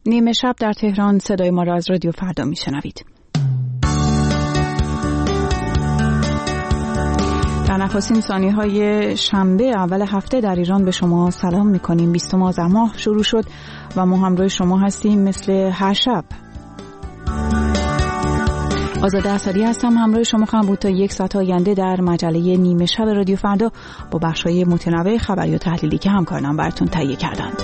نیمه شب در تهران، صدای ما را از رادیو فردا میشنوید. در نخستین ثانیه‌های شنبه اول هفته در ایران به شما سلام می‌کنیم. 20 آذر ماه شروع شد و ما همراه شما هستیم مثل هر شب. آزاده اسدی هستم، همراه شما خواهم بود تا 1 ساعت آینده در مجله نیمه شب رادیو فردا با بخش‌های متنوع خبری و تحلیلی که همکارانم براتون تهیه کردند.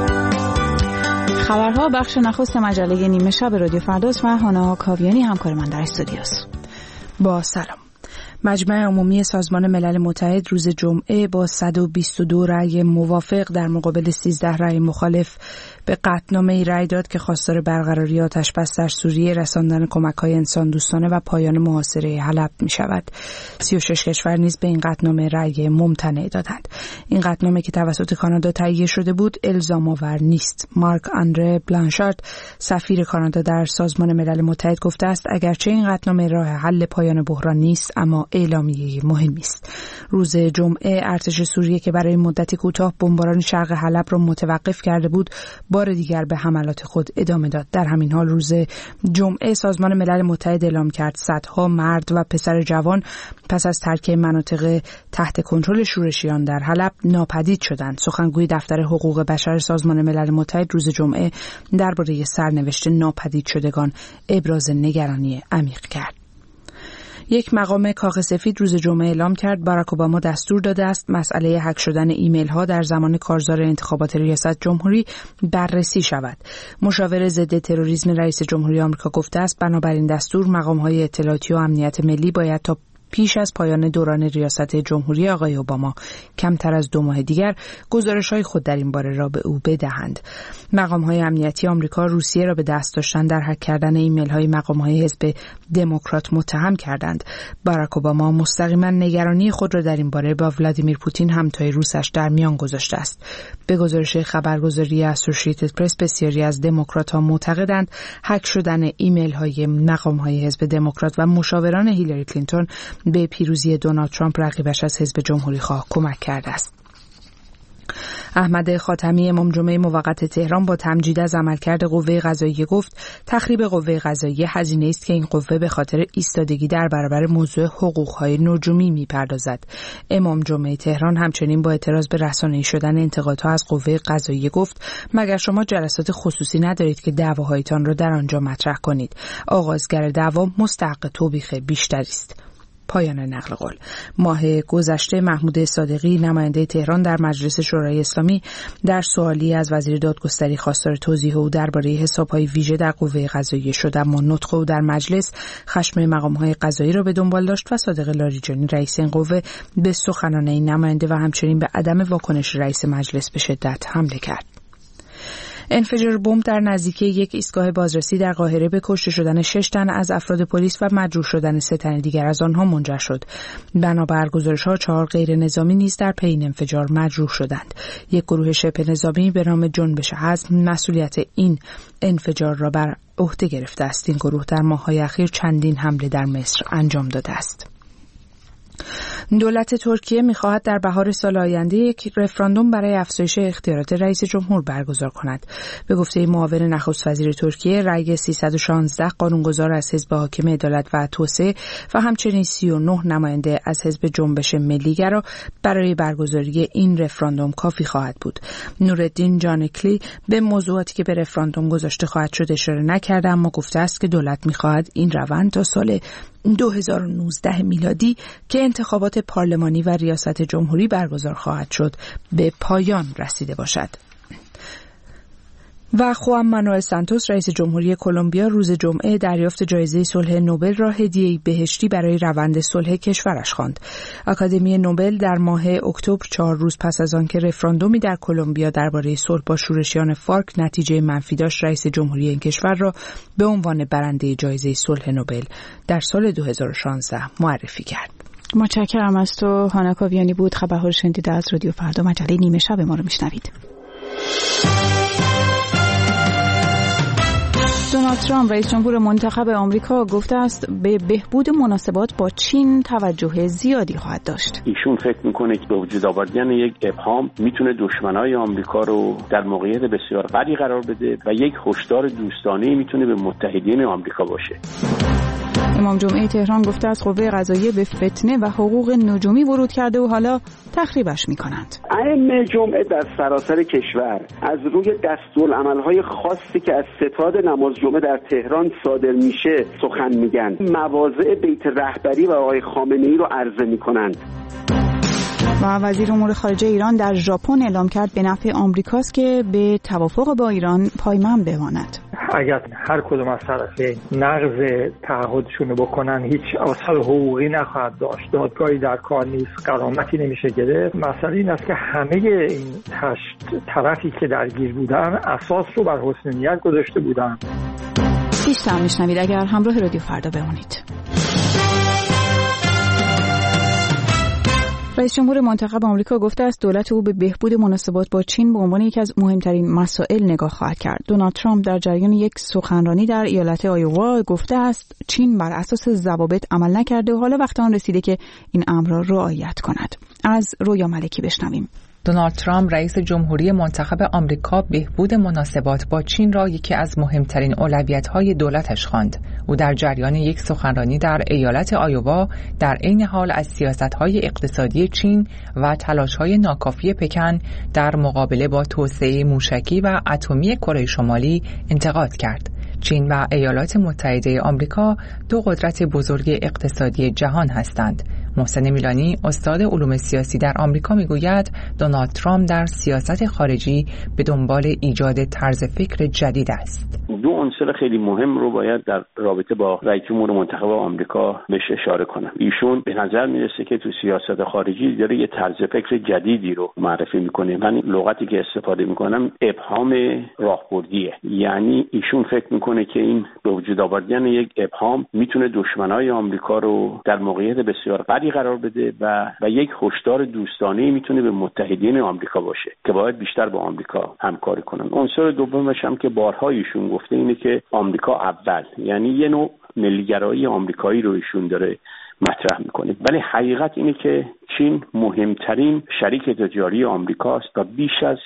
خبرها بخش نخست مجله نیمه شب رادیو فرداست و هانا کاویانی همکار من در استودیوست. با سلام. مجمع عمومی سازمان ملل متحد روز جمعه با 122 رأی موافق در مقابل 13 رأی مخالف به قطعنامه‌ای رأی داد که خواستار برقراری آتش‌بس در سوریه، رساندن کمک‌های انسان دوستانه و پایان محاصره حلب می‌شود. 36 کشور نیز به این قطعنامه رأی ممتنع دادند. این قطعنامه که توسط کانادا تهیه شده بود الزام‌آور نیست. مارک آندره بلانشارد، سفیر کانادا در سازمان ملل متحد گفته است اگرچه این قطعنامه راه حل پایان بحران نیست، اما اعلامیه مهمی است. روز جمعه ارتش سوریه که برای مدتی کوتاه بمباران شرق حلب را متوقف کرده بود، بار دیگر به حملات خود ادامه داد. در همین حال روز جمعه سازمان ملل متحد اعلام کرد صدها مرد و پسر جوان پس از ترک مناطق تحت کنترل شورشیان در حلب ناپدید شدند. سخنگوی دفتر حقوق بشر سازمان ملل متحد روز جمعه درباره سرنوشت ناپدید شدگان ابراز نگرانی عمیق کرد. یک مقام کاخ سفید روز جمعه اعلام کرد باراک اوباما دستور داده است مسئله هک شدن ایمیل ها در زمان کارزار انتخابات ریاست جمهوری بررسی شود. مشاور ضد تروریسم رئیس جمهوری آمریکا گفته است بنابراین دستور مقام های اطلاعاتی و امنیت ملی باید تا پیش از پایان دوران ریاست جمهوری آقای اوباما کمتر از 2 ماه دیگر گزارش‌های خود در این باره را به او بدهند. مقام‌های امنیتی آمریکا روسیه را به دست داشتن در هک کردن ایمیل‌های مقام‌های حزب دموکرات متهم کردند. باراک اوباما مستقیما نگرانی خود را در این باره با ولادیمیر پوتین همتای روسش در میان گذاشته است. به گزارش خبرگزاری اسوسییتد پرس بسیاری از دموکرات‌ها معتقدند هک شدن ایمیل‌های مقام‌های حزب دموکرات و مشاوران هیلاری کلینتون به پیروزی دونالد ترامپ رقیبش از حزب جمهوری‌خواه کمک کرده است. احمد خاتمی امام جمعه موقت تهران با تمجید از عملکرد قوه قضاییه گفت تخریب قوه قضاییه هزینه است که این قوه به خاطر ایستادگی در برابر موضوع حقوق‌های نجومی می‌پردازد. امام جمعه تهران همچنین با اعتراض به رسانه‌ای شدن انتقادها از قوه قضاییه گفت مگر شما جلسات خصوصی ندارید که دعواهایتان را در آنجا مطرح کنید؟ آغازگر دعوا مستحق توبیخ بیشتری است. پایان نقل قول. ماه گذشته محمود صادقی نماینده تهران در مجلس شورای اسلامی در سوالی از وزیر دادگستری خواستار توضیح او درباره حساب‌های ویژه در قوه قضاییه شد، اما نطق او در مجلس خشم مقام‌های قضایی را به دنبال داشت و صادق لاریجانی رئیس این قوه به سخنان این نماینده و همچنین به عدم واکنش رئیس مجلس به شدت حمله کرد. انفجار بمب در نزدیکی یک ایستگاه بازرسی در قاهره به کشته شدن 6 تن از افراد پلیس و مجروح شدن 3 تن دیگر از آنها منجر شد. بنابر گزارش‌ها 4 غیر نظامی نیز در پی این انفجار مجروح شدند. یک گروه شبه نظامی به نام جنبش حزم مسئولیت این انفجار را بر عهده گرفته است. این گروه در ماه‌های اخیر چندین حمله در مصر انجام داده است. دولت ترکیه می‌خواهد در بهار سال آینده یک رفراندوم برای افزایش اختیارات رئیس جمهور برگزار کند. به گفته معاون نخست وزیر ترکیه، رأی 316 قانونگذار از حزب حاکم عدالت و توسعه و همچنین 39 نماینده از حزب جنبش ملیگرا برای برگزاری این رفراندوم کافی خواهد بود. نورالدین جانکلی به موضوعاتی که به رفراندوم گذاشته خواهد شد اشاره نکرده، اما گفته است که دولت می‌خواهد این روند تا سال 2019 میلادی که انتخابات پارلمانی و ریاست جمهوری برگزار خواهد شد به پایان رسیده باشد. و خوان مانوئل سانتوس رئیس جمهوری کلمبیا روز جمعه دریافت جایزه صلح نوبل را هدیه‌ای بهشتی برای روند صلح کشورش خواند. آکادمی نوبل در ماه اکتبر 4 روز پس از آنکه رفراندومی در کلمبیا درباره صلح با شورشیان فارک نتیجه منفی داشت، رئیس جمهوری این کشور را به عنوان برنده جایزه صلح نوبل در سال 2016 معرفی کرد. متشکرم از تو. هانا کاویانی بود. خبرها رو شنیدید از رادیو فردا. مجله نیمه شب ما رو میشنوید. دونالد دونالد ترامپ رئیس جمهور منتخب آمریکا گفته است به بهبود مناسبات با چین توجه زیادی خواهد داشت. ایشون فکر میکنه که به وجود آوردن یک ابهام میتونه دشمنای آمریکا رو در موقعیت بسیار بدی قرار بده و یک هشدار دوستانه میتونه به متحدین آمریکا باشه. امام جمعه تهران گفته است قوه قضاییه به فتنه و حقوق نجومی ورود کرده و حالا تخریبش میکنند. ائمه جمعه در سراسر کشور از روی دستورالعمل‌های خاصی که از ستاد نماز جمعه در تهران صادر میشه سخن میگن. مواضع بیت رهبری و آقای خامنه‌ای رو عرضه میکنند. و وزیر امور خارجه ایران در ژاپن اعلام کرد به نفع آمریکاست که به توافق با ایران پایبند بماند. اگر هر کدوم از طرفین نقض تعهدشون رو بکنن هیچ آثار حقوقی نخواهد داشت، دادگاهی در کار نیست، غرامتی نمیشه گرفت. مسئله این است که همه این طرفی که درگیر بودن اساس رو بر حسن نیت گذاشته بودن. بیشتر میشنوید اگر همراه رادیو فردا بمونید. رئیس جمهور منتخب آمریکا گفته است دولت او به بهبود مناسبات با چین به عنوان یکی از مهمترین مسائل نگاه خواهد کرد. دونالد ترامپ در جریان یک سخنرانی در ایالت آیووا گفته است چین بر اساس ضوابط عمل نکرده و حالا وقت آن رسیده که این امر را رعایت کند. از رویا ملکی بشنویم. دونالد ترامپ رئیس جمهوری منتخب آمریکا بهبود مناسبات با چین را یکی از مهمترین اولویت‌های دولتش خواند. او در جریان یک سخنرانی در ایالت آیووا در عین حال از سیاست‌های اقتصادی چین و تلاش‌های ناکافی پکن در مقابله با توسعه موشکی و اتمی کره شمالی انتقاد کرد. چین و ایالات متحده آمریکا دو قدرت بزرگ اقتصادی جهان هستند. محسن میلانی استاد علوم سیاسی در آمریکا میگوید دونالد ترامپ در سیاست خارجی به دنبال ایجاد طرز فکر جدید است. دو عنصر خیلی مهم رو باید در رابطه با رئیس جمهور منتخب آمریکا بهش اشاره کنم. ایشون به نظر میرسه که تو سیاست خارجی داره یه طرز فکر جدیدی رو معرفی میکنه. من لغتی که استفاده میکنم ابهام راهبردیه. یعنی ایشون فکر میکنه که این به وجود آوردن یک ابهام میتونه دشمنای آمریکا رو در موقعیت بسیار بدی قرار بده و یک هشدار دوستانه میتونه به متحدین آمریکا باشه که باید بیشتر با آمریکا همکاری کنن. عنصر دومش هم که بارها ایشون گفته اینه که آمریکا اول، یعنی یه نوع ملیگرایی آمریکایی رو ایشون داره مطرح میکنه. ولی حقیقت اینه که چین مهمترین شریک تجاری آمریکاست و بیش از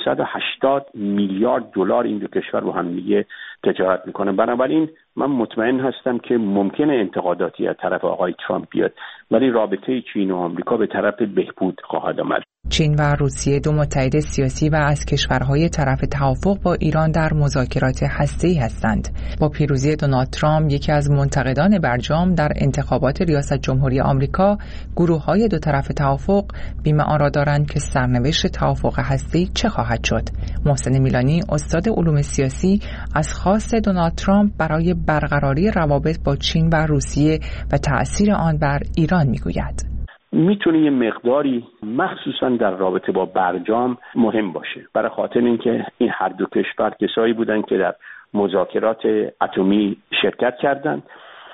680 میلیارد دلار این دو کشور با هم دیگه تجارت میکنه. بنابراین من مطمئن هستم که ممکنه انتقاداتی از طرف آقای ترامپ بیاد، ولی رابطه چین و آمریکا به طرف بهبود خواهد آمد. چین و روسیه دو متحد سیاسی و از کشورهای طرف توافق با ایران در مذاکرات هسته‌ای هستند. با پیروزی دونالد ترامپ یکی از منتقدان برجام در انتخابات ریاست جمهوری آمریکا، گروه‌های دو طرف توافق بیم آن را دارند که سرنوشت توافق هسته‌ای چه خواهد شد. محسن میلانی استاد علوم سیاسی از خواست دونالد ترامپ برای برقراری روابط با چین و روسیه و تأثیر آن بر ایران میگوید. میتونه یه مقداری مخصوصا در رابطه با برجام مهم باشه، برای خاطر اینکه این هر دو کشور کسایی بودن که در مذاکرات اتمی شرکت کردند،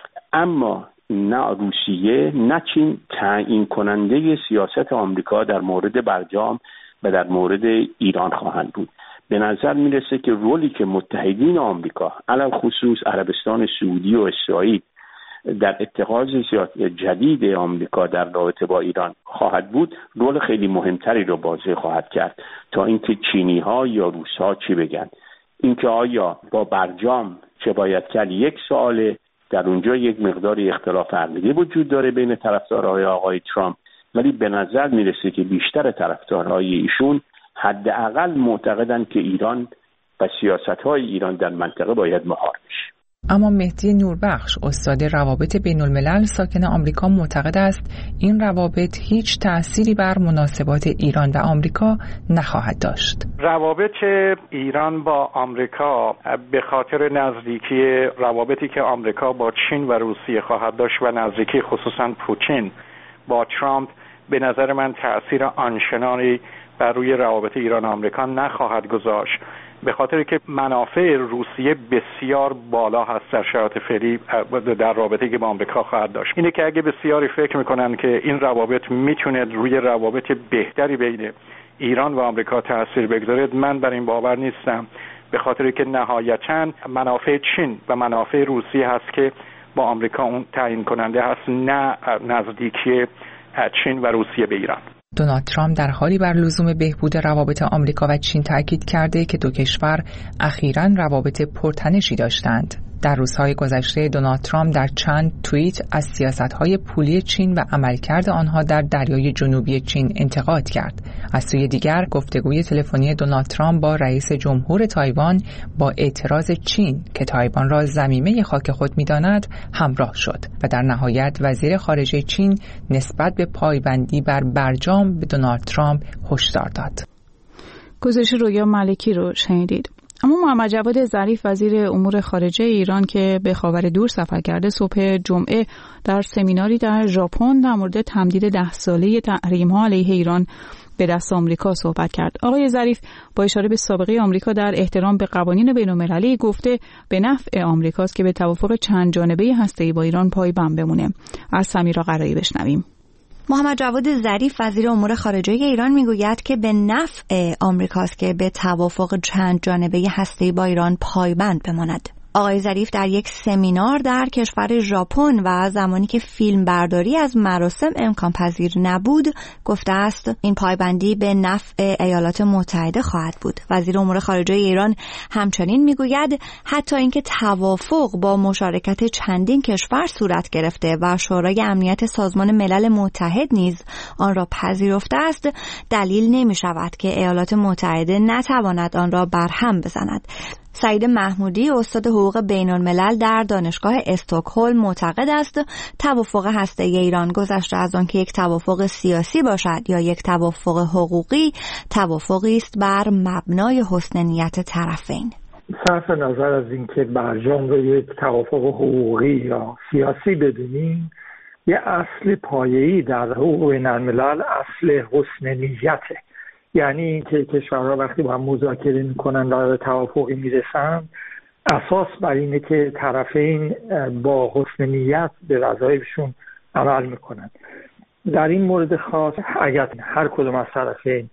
اما نه روسیه نه چین تعیین کننده سیاست آمریکا در مورد برجام و در مورد ایران خواهند بود. به نظر میرسه که رولی که متحدین آمریکا علل خصوص عربستان سعودی و اسرائیل در اتخاذ سیاست جدید آمریکا در رابطه با ایران خواهد بود، رول خیلی مهمتری رو بازی خواهد کرد تا اینکه چینی ها یا روس ها چی بگن. اینکه آیا با برجام چه باید کرد یک سواله، در اونجا یک مقداری اختلاف عقیده وجود داره بین طرفدارهای آقای ترامپ، ولی به نظر میرسه که بیشتر طرفدارهای ایشون حداقل معتقدن که ایران و سیاست‌های ایران در منطقه باید مهار بشه. اما مهدی نوربخش استاد روابط بین الملل ساکن آمریکا معتقد است این روابط هیچ تأثیری بر مناسبات ایران و آمریکا نخواهد داشت. روابط ایران با آمریکا به خاطر نزدیکی روابطی که آمریکا با چین و روسیه خواهد داشت و نزدیکی خصوصا پوتین با ترامپ به نظر من تأثیر آنچنانی بر روی روابط ایران و آمریکا نخواهد گذاشت، به خاطر که منافع روسیه بسیار بالا هست در شرایط فعلی در رابطه‌ای که با آمریکا خواهد داشت. اینه که اگه بسیاری فکر میکنن که این روابط میتونه روی روابط بهتری بین ایران و آمریکا تأثیر بگذاره، من بر این باور نیستم به خاطر که نهایتاً منافع چین و منافع روسیه هست که با آمریکا اون تعیین کننده هست، نه نزدیکی چین و روسیه به ایران. دونالد ترامپ در حالی بر لزوم بهبود روابط آمریکا و چین تاکید کرده که دو کشور اخیراً روابط پرتنشی داشتند. در روزهای گذشته دونالد ترامپ در چند توییت از سیاست‌های پولی چین و عملکرد آنها در دریای جنوبی چین انتقاد کرد. از سوی دیگر گفتگوی تلفنی دونالد ترامپ با رئیس جمهور تایوان با اعتراض چین که تایوان را ضمیمه خاک خود می‌داند همراه شد و در نهایت وزیر خارجه چین نسبت به پایبندی بر برجام به دونالد ترامپ هشدار داد. گزارش رویا ملکی رو شنیدید. اما محمد جواد ظریف وزیر امور خارجه ایران که به خاور دور سفر کرده صبح جمعه در سمیناری در ژاپن در مورد تمدید 10 ساله تحریم‌ها علیه ایران به دست آمریکا صحبت کرد. آقای ظریف با اشاره به سابقه آمریکا در احترام به قوانین بین‌المللی گفته به نفع آمریکاست که به توافق چند جانبه هسته‌ای با ایران پایبند بمونه. از سمیرا قرایی بشنویم. محمد جواد ظریف وزیر امور خارجه ایران میگوید که به نفع آمریکاست که به توافق چند جانبه هسته‌ای با ایران پایبند بماند. آقای ظریف در یک سمینار در کشور ژاپن و زمانی که فیلم برداری از مراسم امکان پذیر نبود گفته است این پایبندی به نفع ایالات متحده خواهد بود. وزیر امور خارجه ایران همچنین میگوید حتی اینکه توافق با مشارکت چندین کشور صورت گرفته و شورای امنیت سازمان ملل متحد نیز آن را پذیرفته است دلیل نمی شود که ایالات متحده نتواند آن را برهم بزند. سعید محمودی استاد حقوق بین‌الملل در دانشگاه استکهلم معتقد است توافق هسته‌ای ایران گذشته از آن که یک توافق سیاسی باشد یا یک توافق حقوقی، توافقی است بر مبنای حسن نیت طرفین. صرف نظر از اینکه برجام رو یک توافق حقوقی یا سیاسی بدونیم، یه اصل پایه‌ای در حقوق بین‌الملل اصل حسن نیته. یعنی اینکه کشورها وقتی با هم مذاکره میکنن و به توافقی میرسن اساس بر اینه که طرفین با حسن نیت به وظایفشون عمل میکنن. در این مورد خاص اگر هر کدوم از طرفین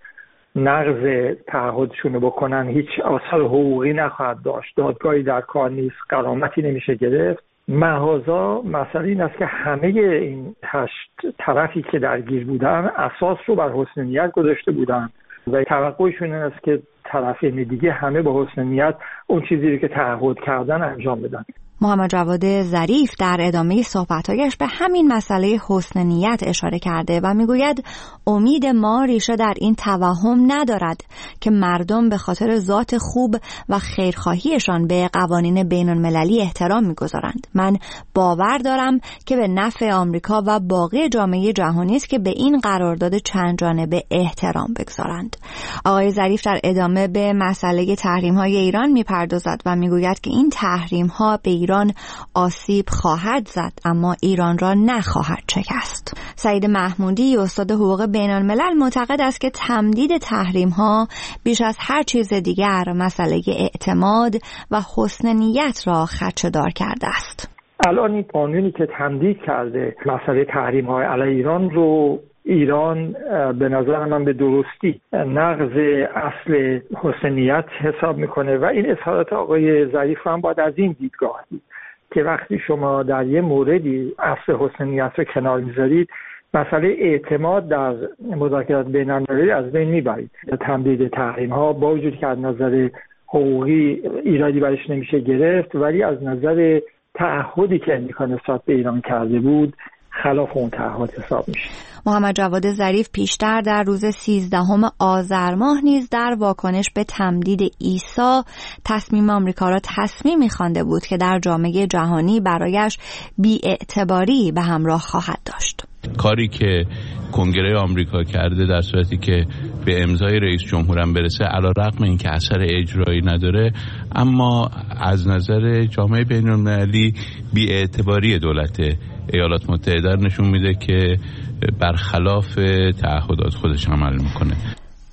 نقض تعهدشون رو بکنن هیچ آثار حقوقی نخواهد داشت، دادگاهی در کار نیست، غرامتی نمیشه گرفت. محاذا مسئله این است که همه این 8 طرفی که درگیر بودن اساس رو بر حسن نیت گذاشته بودن و توقعشون این است که طرفین دیگه همه با حسن نیت اون چیزی رو که تعهد کردن انجام بدن. محمد جواد ظریف در ادامه صحبت‌هایش به همین مسئله حسن نیت اشاره کرده و میگوید امید ما ریشه در این توهم ندارد که مردم به خاطر ذات خوب و خیرخواهیشان به قوانین بین‌المللی احترام می‌گذارند. من باور دارم که به نفع آمریکا و باقی جامعه جهانی است که به این قرارداد چند جانبه احترام بگذارند. آقای ظریف در ادامه به مسئله تحریم‌های ایران می‌پردازد و میگوید که این تحریم‌ها به ایران آسیب خواهد زد اما ایران را نخواهد شکست. سعید محمودی استاد حقوق بین‌الملل معتقد است که تمدید تحریم‌ها بیش از هر چیز دیگر مسئله اعتماد و حسن نیت را خدشه‌دار کرده است. الان این قانونی که تمدید کرده مسئله تحریم‌های علیه ایران رو ایران به نظر من به درستی نقض اصل حسن نیت حساب میکنه و این اظهارات آقای ظریف هم باید از این دیدگاه دید که وقتی شما در یه موردی اصل حسن نیت رو کنار میذارید مسئله اعتماد در مذاکرات بین‌المللی از بین میبرید. تمدید تحریم ها با وجود که از نظر حقوقی ایرادی برش نمیشه گرفت ولی از نظر تعهدی که امریکا نسبت به ایران کرده بود خلاف اون تعهد حساب میشه. محمد جواد ظریف پیشتر در روز 13 آذر ماه نیز در واکنش به تمدید ایسا تصمیم آمریکا را تصمیمی خوانده بود که در جامعه جهانی برایش بی‌اعتباری به همراه خواهد داشت. کاری که کنگره آمریکا کرده در صورتی که به امضای رئیس جمهورم برسه علیرغم اینکه اثر اجرایی نداره اما از نظر جامعه بین‌المللی بی‌اعتباری دولت ایالات متحده نشون میده که برخلاف تعهدات خودش عمل میکنه.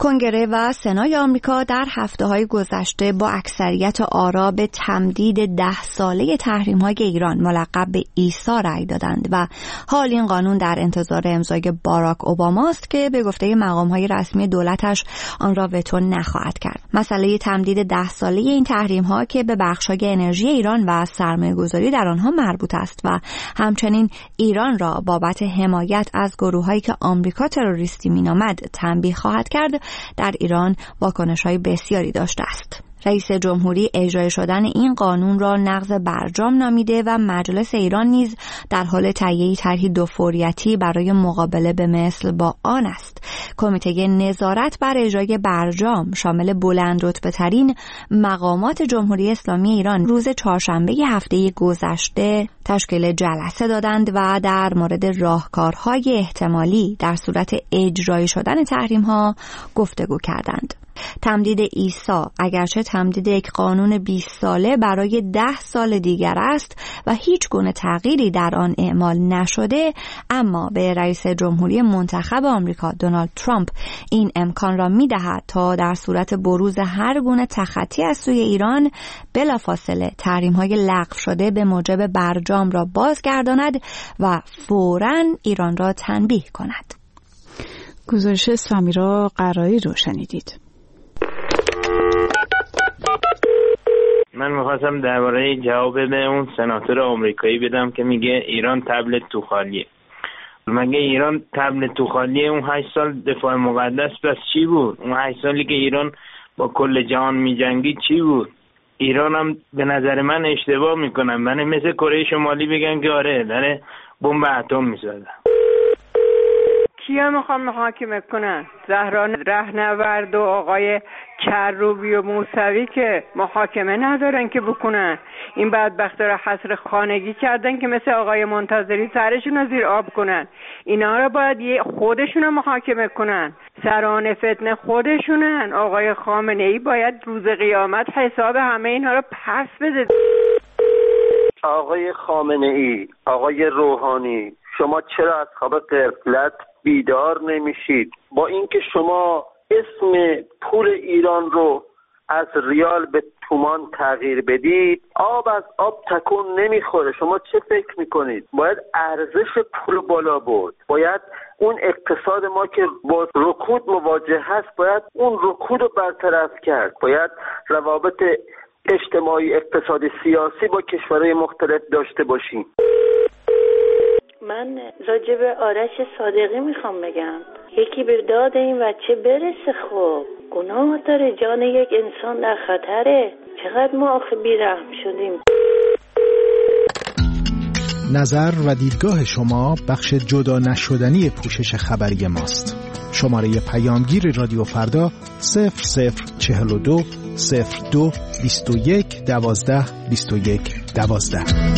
کنگره و سنای آمریکا در هفته‌های گذشته با اکثریت آرا به تمدید 10 ساله تحریم‌های ایران ملقب به ایسا رأی دادند و حال این قانون در انتظار امضای باراک اوباما است که به گفته مقام‌های رسمی دولتش آن را وتو نخواهد کرد. مسئله تمدید 10 ساله این تحریم‌ها که به بخش‌های انرژی ایران و سرمایه‌گذاری در آنها مربوط است و همچنین ایران را بابت حمایت از گروه‌هایی که آمریکا تروریستی مینامد تنبیه خواهد کرد، در ایران واکنش‌های بسیاری داشته است. رئیس جمهوری اجرای شدن این قانون را نقض برجام نامیده و مجلس ایران نیز در حال تهیه طرحی دوفوریتی برای مقابله به مثل با آن است. کمیته نظارت بر اجرای برجام شامل بلند رتبه‌ترین مقامات جمهوری اسلامی ایران روز چهارشنبه هفته گذشته تشکیل جلسه دادند و در مورد راهکارهای احتمالی در صورت اجرای شدن تحریم‌ها گفتگو کردند. تمدید ایسا اگرچه تمدید یک قانون 20 ساله برای 10 سال دیگر است و هیچ گونه تغییری در آن اعمال نشده، اما به رئیس جمهوری منتخب آمریکا دونالد ترامپ این امکان را می‌دهد تا در صورت بروز هر گونه تخطی از سوی ایران بلافاصله تحریم‌های لغو شده به موجب برجام را بازگرداند و فوراً ایران را تنبیه کند. گزارش سمیرا قرایی رو شنیدید. من میخواستم درباره جواب به اون سناتور آمریکایی بدم که میگه ایران تبلت تو خالیه. مگه ایران تبلت تو خالیه؟ اون 8 سال دفاع مقدس بس چی بود؟ اون 8 سالی که ایران با کل جهان میجنگید چی بود؟ ایران هم به نظر من اشتباه میکنن. من مثل کره شمالی بگن که آره داره بمب اتم میسازه. کیا میخوام محاکمه کنن؟ زهران رهنورد و آقای کروبی و موسوی که محاکمه ندارن که بکنن. این بدبختا را حصر خانگی کردن که مثل آقای منتظری سرشون رو زیر آب کنن. اینا را باید خودشون رو محاکمه کنن. سران فتنه خودشونن. آقای خامنه ای باید روز قیامت حساب همه اینها رو پس بده. آقای خامنه ای، آقای روحانی، شما چرا از خواب غفلت بیدار نمیشید؟ با اینکه شما اسم پول ایران رو از ریال به تومان تغییر بدید، آب از آب تکون نمیخوره. شما چه فکر میکنید؟ باید ارزش پول بالا برد. باید اون اقتصاد ما که با رکود مواجه هست، باید اون رکود رو برطرف کرد. باید روابط اجتماعی، اقتصادی، سیاسی با کشورهای مختلف داشته باشیم. من راجع به آرش صادقی میخوام بگم، یکی به داد این بچه برسه. خب گناه داره، جان یک انسان در خطره. چقدر ما آخه بیرحم شدیم. نظر و دیدگاه شما بخش جدا نشدنی پوشش خبری ماست. شماره پیامگیر رادیو فردا 0042 02 21 12 21 12.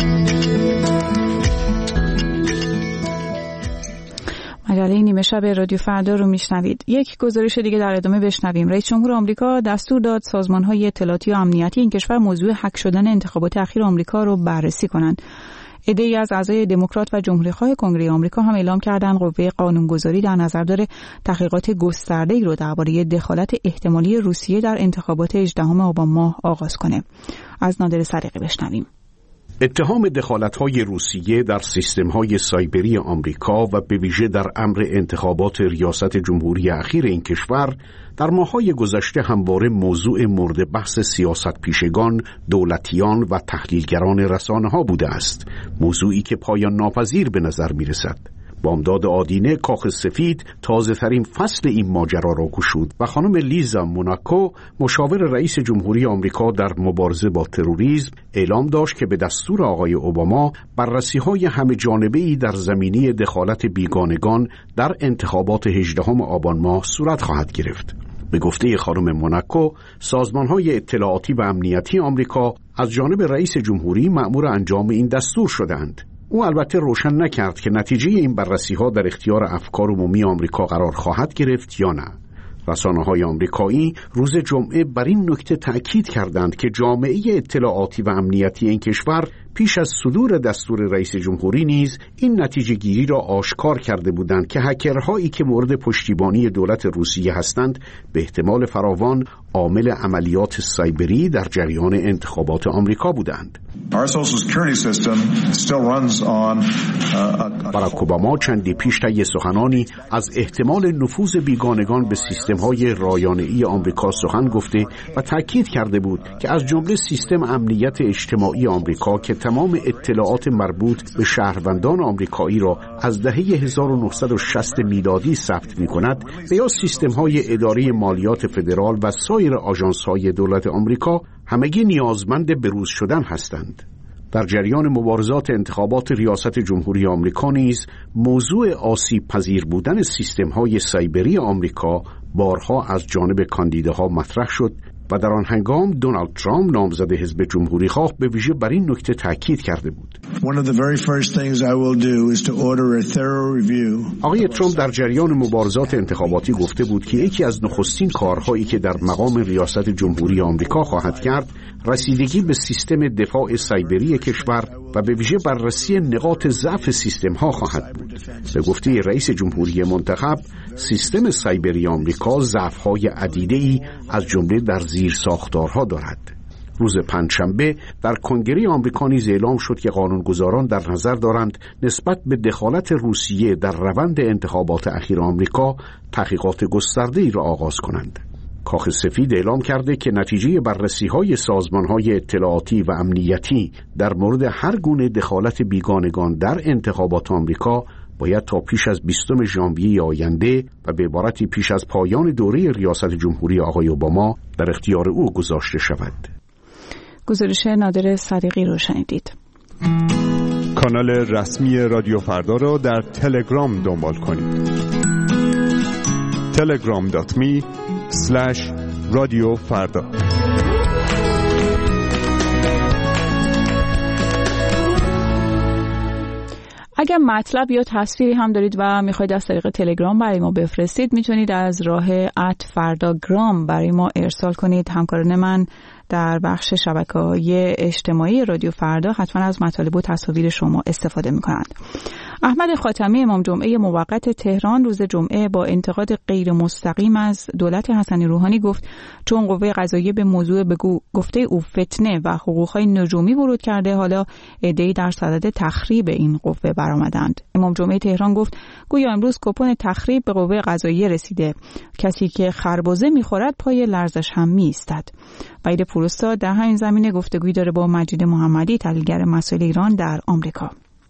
مجله نیمه شب رادیو فردا رو میشنوید. یک گزارش دیگه در ادامه بشنویم. رئیس جمهور آمریکا دستور داد سازمان‌های اطلاعاتی و امنیتی این کشور موضوع هک شدن انتخابات اخیر آمریکا رو بررسی کنند. عده‌ای از اعضای دموکرات و جمهوری‌خواه کنگره آمریکا هم اعلام کردند قوه قانونگذاری در نظر داره تحقیقات گسترده‌ای رو درباره دخالت احتمالی روسیه در انتخابات 18 آبان ماه آغاز کنه. از نادر صدیقی بشنویم. اتهام دخالت‌های روسیه در سیستم‌های سایبری آمریکا و به ویژه در امر انتخابات ریاست جمهوری اخیر این کشور در ماه‌های گذشته همواره موضوع مورد بحث سیاست پیشگان، دولتیان و تحلیلگران رسانه‌ها بوده است، موضوعی که پایان ناپذیر به نظر می‌رسد. بامداد آدینه کاخ سفید تازه‌ترین فصل این ماجرا را گشود و خانم لیزا موناکو مشاور رئیس جمهوری آمریکا در مبارزه با تروریسم اعلام داشت که به دستور آقای اوباما بررسی‌های همه‌جانبه‌ای در زمینه دخالت بیگانگان در انتخابات 18 آبان ماه صورت خواهد گرفت. به گفته خانم موناکو، سازمان‌های اطلاعاتی و امنیتی آمریکا از جانب رئیس جمهوری مأمور انجام این دستور شدند. او البته روشن نکرد که نتیجه این بررسی‌ها در اختیار افکار عمومی آمریکا قرار خواهد گرفت یا نه. رسانه‌های آمریکایی روز جمعه بر این نکته تأکید کردند که جامعه اطلاعاتی و امنیتی این کشور پیش از صدور دستور رئیس جمهوری نیز این نتیجه گیری را آشکار کرده بودند که هکرهایی که مورد پشتیبانی دولت روسیه هستند به احتمال فراوان عامل عملیات سایبری در جریان انتخابات آمریکا بودند. باراک اوباما چندی پیش طی سخنانی از احتمال نفوذ بیگانگان به سیستم‌های رایانه‌ای آمریکا سخن گفته و تاکید کرده بود که از جمله سیستم امنیت اجتماعی آمریکا که تمام اطلاعات مربوط به شهروندان آمریکایی را از دهه 1960 میلادی ثبت می‌کند و یا سیستم‌های اداره مالیات فدرال و سایر آژانس‌های دولت آمریکا همگی نیازمند بروز شدن هستند. در جریان مبارزات انتخابات ریاست جمهوری آمریکا نیز موضوع آسیب پذیر بودن سیستم‌های سایبری آمریکا بارها از جانب کاندیداها مطرح شد و در آن هنگام دونالد ترامپ نامزد حزب جمهوری خواه به ویژه بر این نکته تاکید کرده بود. آقای ترامپ در جریان مبارزات انتخاباتی گفته بود که یکی از نخستین کارهایی که در مقام ریاست جمهوری آمریکا خواهد کرد رسیدگی به سیستم دفاع سایبری کشور و به ویژه بررسی نقاط ضعف سیستم‌ها خواهد بود. به گفته رئیس جمهوری منتخب، سیستم سایبری آمریکا ضعف‌های عدیده‌ای از جمله در زیر ساختارها دارد. روز پنجشنبه در کنگره آمریکا نیز اعلام شد که قانونگذاران در نظر دارند نسبت به دخالت روسیه در روند انتخابات اخیر آمریکا تحقیقات گسترده‌ای را آغاز کنند. کاخ سفید اعلام کرده که نتیجه بررسی‌های سازمان‌های اطلاعاتی و امنیتی در مورد هر گونه دخالت بیگانگان در انتخابات آمریکا باید تا پیش از 20 ژانویه آینده و به عبارتی پیش از پایان دوره ریاست جمهوری آقای اوباما در اختیار او گذاشته شود. گزارش نادر صدیقی رو شنیدید. کانال رسمی رادیو فردا را در تلگرام دنبال کنید. telegram.me/رادیو فردا. اگر مطلب یا تصویری هم دارید و میخواید از طریق تلگرام برای ما بفرستید، میتونید از راه @فرداگرام برای ما ارسال کنید. همکاران من در بخش شبکه‌های اجتماعی رادیو فردا حتما از مطالب و تصاویر شما استفاده میکنند. احمد خاتمی امام جمعه موقت تهران روز جمعه با انتقاد غیر مستقیم از دولت حسن روحانی گفت چون قوه قضاییه به موضوع گفته او فتنه و حقوق‌های نجومی ورود کرده، حالا عده‌ای در صدد تخریب این قوه برآمدند. امام جمعه تهران گفت گویا امروز کوپن تخریب به قوه قضاییه رسیده، کسی که خربزه می‌خورد پای لرزش هم می‌ایستد. وحید پوراستاد در همین زمینه گفتگویی داره با مجید محمدی، تحلیلگر مسائل ایران در آمریکا.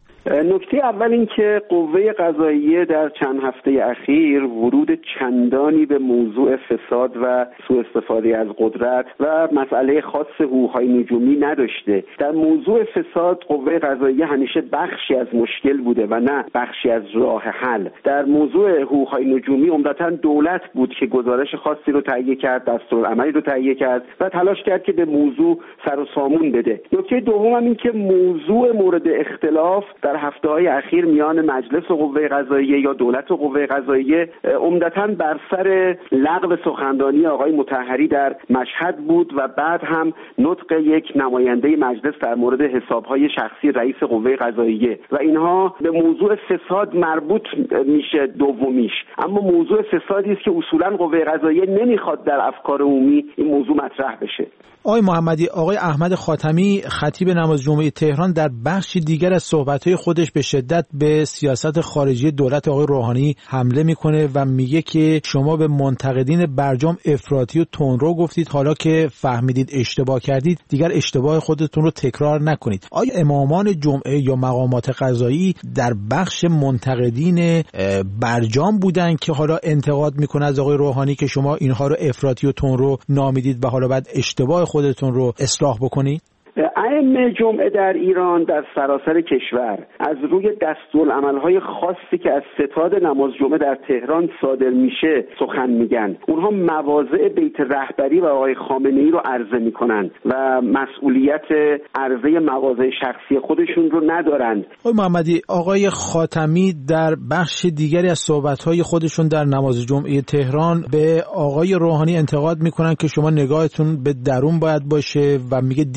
نکته اول این که قوه قضاییه در چند هفته اخیر ورود چندانی به موضوع فساد و سوء استفاده از قدرت و مسئله خاص حقوق‌های نجومی نداشته. در موضوع فساد قوه قضاییه همیشه بخشی از مشکل بوده و نه بخشی از راه حل. در موضوع حقوق‌های نجومی عمدتاً دولت بود که گزارش خاصی رو تهیه کرد، دستورالعملی رو تهیه کرد و تلاش کرد که به موضوع سر و سامون بده. نکته دوم این که موضوع مورد اختلاف در هفته‌های اخیر میان مجلس و قوه قضاییه یا دولت و قوه قضاییه عمدتاً بر سر لغو سخنرانی آقای مطهری در مشهد بود و بعد هم نطق یک نماینده مجلس در مورد حساب‌های شخصی رئیس قوه قضاییه و اینها به موضوع فساد مربوط میشه دومیش. اما موضوع فسادی است که اصولاً قوه قضاییه نمیخواد در افکار عمومی این موضوع مطرح بشه. آقای محمدی، آقای احمد خاتمی خطیب نماز جمعه تهران در بخشی دیگر از صحبت‌های خودش به شدت به سیاست خارجی دولت آقای روحانی حمله میکنه و میگه که شما به منتقدین برجام افراطی و تندرو گفتید، حالا که فهمیدید اشتباه کردید دیگر اشتباه خودتون رو تکرار نکنید. آیا امامان جمعه یا مقامات قضایی در بخش منتقدین برجام بودن که حالا انتقاد میکنه از آقای روحانی که شما اینها رو افراطی و تندرو نامیدید و حالا بعد اشتباه خودتون رو اصلاح بکنید؟ ائمه جمعه در ایران در سراسر کشور از روی دستورالعمل‌های خاصی که از ستاد نماز جمعه در تهران صادر میشه سخن میگن. اونها مواضع بیت رهبری و آقای خامنه‌ای رو عرضه میکنن و مسئولیت عرضه مواضع شخصی خودشون رو ندارند. آقای محمدی، آقای خاتمی در بخش دیگری از صحبت‌های خودشون در نماز جمعه تهران به آقای روحانی انتقاد میکنن که شما نگاهتون به درون باید باشه و میگه دیدید که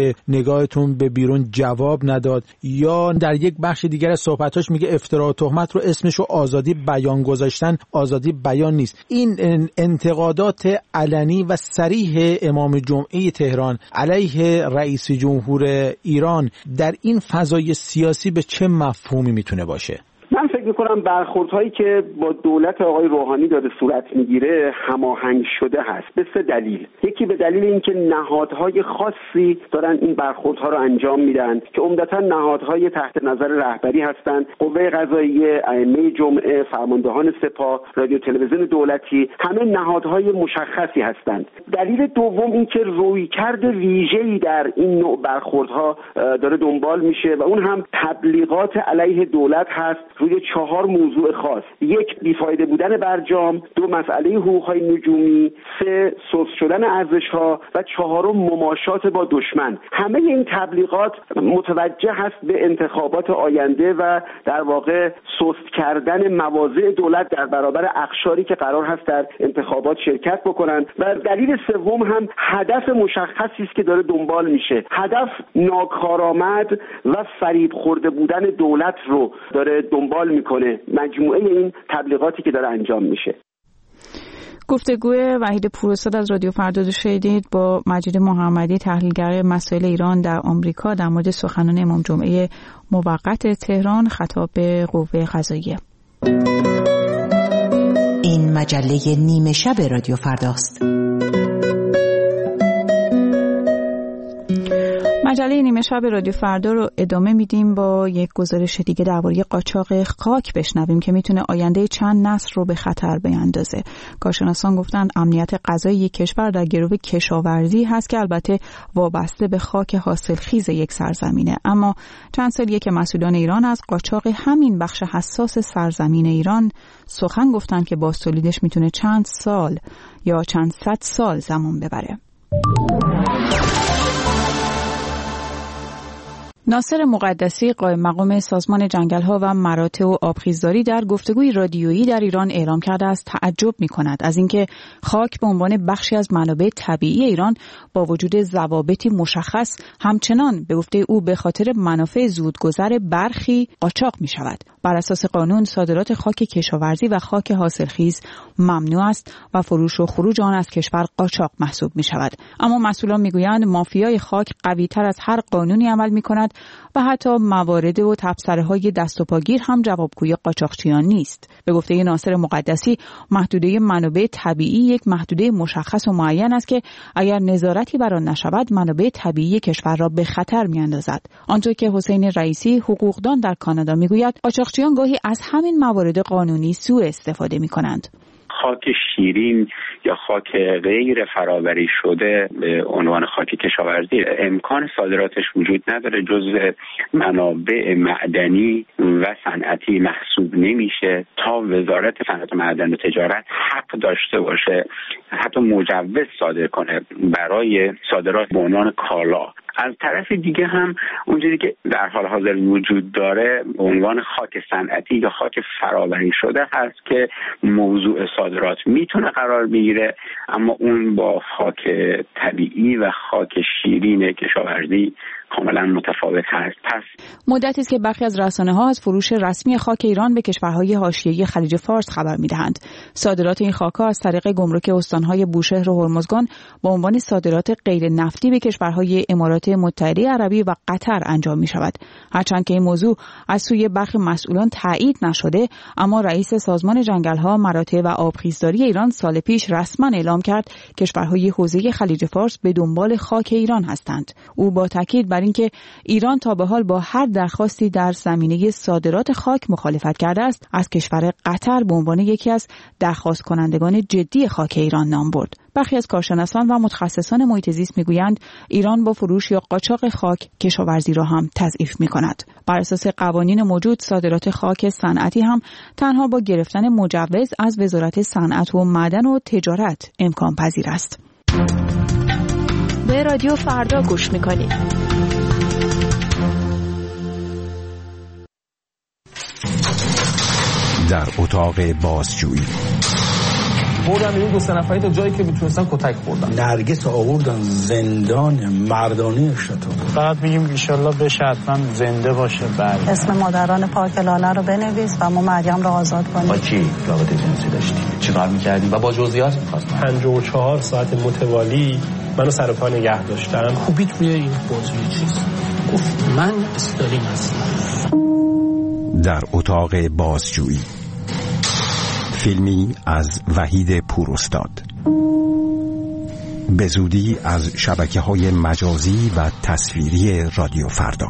که نگاهتون به بیرون جواب نداد، یا در یک بخش دیگر از صحبتاش میگه افترا و تهمت رو اسمشو آزادی بیان گذاشتن، آزادی بیان نیست. این انتقادات علنی و صریح امام جمعه تهران علیه رئیس جمهور ایران در این فضای سیاسی به چه مفهومی میتونه باشه؟ من فکر میکنم برخوردهایی که با دولت آقای روحانی داره صورت میگیره هماهنگ شده هست به 3 دلیل. یکی به دلیل اینکه نهادهای خاصی دارن این برخوردها رو انجام میدن که عمدتاً نهادهای تحت نظر رهبری هستند، قوه قضاییه، ائمه جمعه، فرماندهان سپاه، رادیو تلویزیون دولتی، همه نهادهای مشخصی هستند. دلیل دوم اینکه رویکرد ویژه‌ای در این نوع برخوردها داره دنبال میشه و اون هم تبلیغات علیه دولت هست روی 4 موضوع خاص: 1 بیفایده بودن برجام، 2 مسئله حقوق‌های نجومی، 3 سوس شدن ارزش‌ها و 4 مماشات با دشمن. همه این تبلیغات متوجه هست به انتخابات آینده و در واقع سست کردن مواضع دولت در برابر اقشاری که قرار هست در انتخابات شرکت بکنن. و دلیل سوم هم هدف مشخصی است که داره دنبال میشه. هدف ناکارآمد و فریب خورده بودن دولت رو داره دنبال میکنه. مجموعه این تبلیغاتی که داره انجام میشه. گفتگوی وحید پوراستاد از رادیو فردا رو شنیدید با مجید محمدی، تحلیلگر مسائل ایران در آمریکا، در مورد سخنان امام جمعه موقت تهران خطاب به قوه قضاییه. این مجله نیمه شب رادیو فرداست. مجله نیمه شب رادیو فردا رو ادامه میدیم با یک گزارش دیگه درباره قاچاق خاک بشنویم که میتونه آینده چند نسل رو به خطر بیاندازه. کارشناسان گفتن امنیت غذایی کشور در گرو کشاورزی هست که البته وابسته به خاک حاصلخیز یک سرزمینه، اما چند سالیه که مسئولان ایران از قاچاق همین بخش حساس سرزمین ایران سخن گفتن که باز تولیدش میتونه چند سال یا چند صد سال زمان ببره. ناصر مقدسی قائم مقام سازمان جنگل‌ها و مراتع و آبخیزداری در گفتگوی رادیویی در ایران اعلام کرده است تعجب می‌کند از اینکه خاک به عنوان بخشی از منابع طبیعی ایران با وجود ضوابطی مشخص همچنان به گفته او به خاطر منافع زودگذر برخی قاچاق می‌شود. بر اساس قانون صادرات خاک کشاورزی و خاک حاصلخیز ممنوع است و فروش و خروج آن از کشور قاچاق محسوب می‌شود. اما مسئولان می‌گویند مافیای خاک قوی‌تر از هر قانونی عمل می‌کند و حتی موارد و تبصره‌های دست و پاگیر هم جوابگوی قاچاقچیان نیست. به گفته ناصر مقدسی محدوده منابع طبیعی یک محدوده مشخص و معین است که اگر نظارتی بر آن نشود منابع طبیعی کشور را به خطر می‌اندازد. آنطور که حسین رئیسی حقوقدان در کانادا می‌گوید قاچاقچیان گاهی از همین موارد قانونی سوء استفاده می‌کنند. خاک شیرین یا خاک غیر فرآوری شده به عنوان خاک کشاورزی امکان صادراتش وجود نداره، جزء منابع معدنی و صنعتی محسوب نمیشه تا وزارت صنعت و معدن و تجارت حق داشته باشه حتی مجوز صادر کنه برای صادرات به عنوان کالا. از طرف دیگه هم اونجوری که در حال حاضر وجود داره به عنوان خاک صنعتی یا خاک فرآوری شده هست که موضوع صادرات میتونه قرار بگیره، اما اون با خاک طبیعی و خاک شیرین کشاورزی کاملا متفاوت هست. پس مدتی است که برخی از رسانه‌ها از فروش رسمی خاک ایران به کشورهای حاشیه‌ای خلیج فارس خبر می‌دهند. صادرات این خاک‌ها از طریق گمرک استان‌های بوشهر و هرمزگان با عنوان صادرات غیر نفتی به کشورهای امارات متحده عربی و قطر انجام می‌شود. هرچند که این موضوع از سوی برخی مسئولان تایید نشده، اما رئیس سازمان جنگل‌ها، مراتع و آبخیزداری ایران سال پیش رسما اعلام کرد کشورهای حوزه خلیج فارس به دنبال خاک ایران هستند. او با تاکید بر اینکه ایران تا به حال با هر درخواستی در زمینه صادرات خاک مخالفت کرده است، از کشور قطر به عنوان یکی از درخواست کنندگان جدی خاک ایران نام برد. برخی از کارشناسان و متخصصان محیط زیست میگویند ایران با فروش یا قاچاق خاک کشاورزی را هم تضعیف می‌کند. بر اساس قوانین موجود صادرات خاک صنعتی هم تنها با گرفتن مجوز از وزارت صنعت و معدن و تجارت امکان پذیر است. به رادیو فردا گوش می‌کنید. در اتاق بازجویی بردن این 2 نفری تا جایی که میتونستن کتک خوردن. نرگس آوردن زندان مردانی اشتاتو. فقط میگیم ان شاءالله بشه حتما زنده باشه. بله. اسم مادران پاک لاله رو بنویس و ما مریم رو آزاد کنیم. با کی رابطه جنسی داشتیم؟ چیکار می‌کردیم و با جزئیات می‌خواستم. 54 ساعت متوالی منو سر پا نگه داشتن. خوبی توی این موضوع چیز گفت من استالین هستم. در اتاق بازجویی، فیلمی از وحید پوراستاد، به زودی از شبکه‌های مجازی و تصویری رادیو فردا.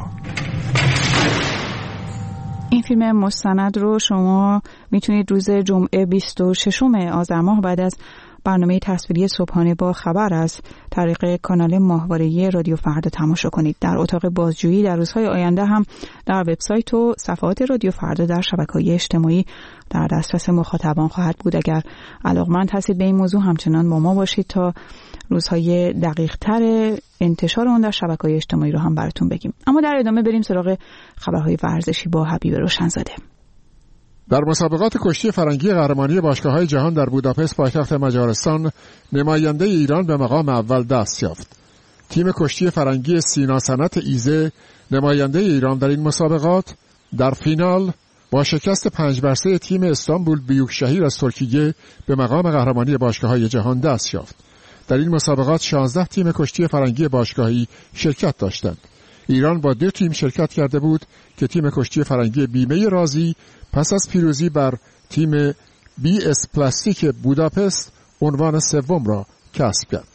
این فیلم مستند رو شما میتونید روز جمعه 26 آذر ماه بعد از برنامه تصویری صبحانه با خبر از طریق کانال ماهواره‌ای رادیو فردا تماشا کنید. در اتاق بازجویی در روزهای آینده هم در وبسایت و صفحات رادیو فردا در شبکه‌های اجتماعی در دسترس مخاطبان خواهد بود. اگر علاقمند هستید به این موضوع همچنان با ما باشید تا روزهای دقیق‌تر انتشار اون در شبکه‌های اجتماعی رو هم براتون بگیم. اما در ادامه بریم سراغ خبرهای ورزشی با حبیب روشنزاده. در مسابقات کشتی فرنگی قهرمانی باشگاه‌های جهان در بوداپست پایتخت مجارستان، نماینده ایران به مقام اول دست یافت. تیم کشتی فرنگی سینا صنعت ایزه، نماینده ایران در این مسابقات، در فینال با شکست 5-3 تیم استانبول بیوکشهیر از ترکیه به مقام قهرمانی باشگاه‌های جهان دست یافت. در این مسابقات 16 تیم کشتی فرنگی باشگاهی شرکت داشتند. ایران با 2 تیم شرکت کرده بود که تیم کشتی فرنگی بیمه رازی پس از پیروزی بر تیم بی اس پلاستیک بوداپست عنوان سوم را کسب کرد.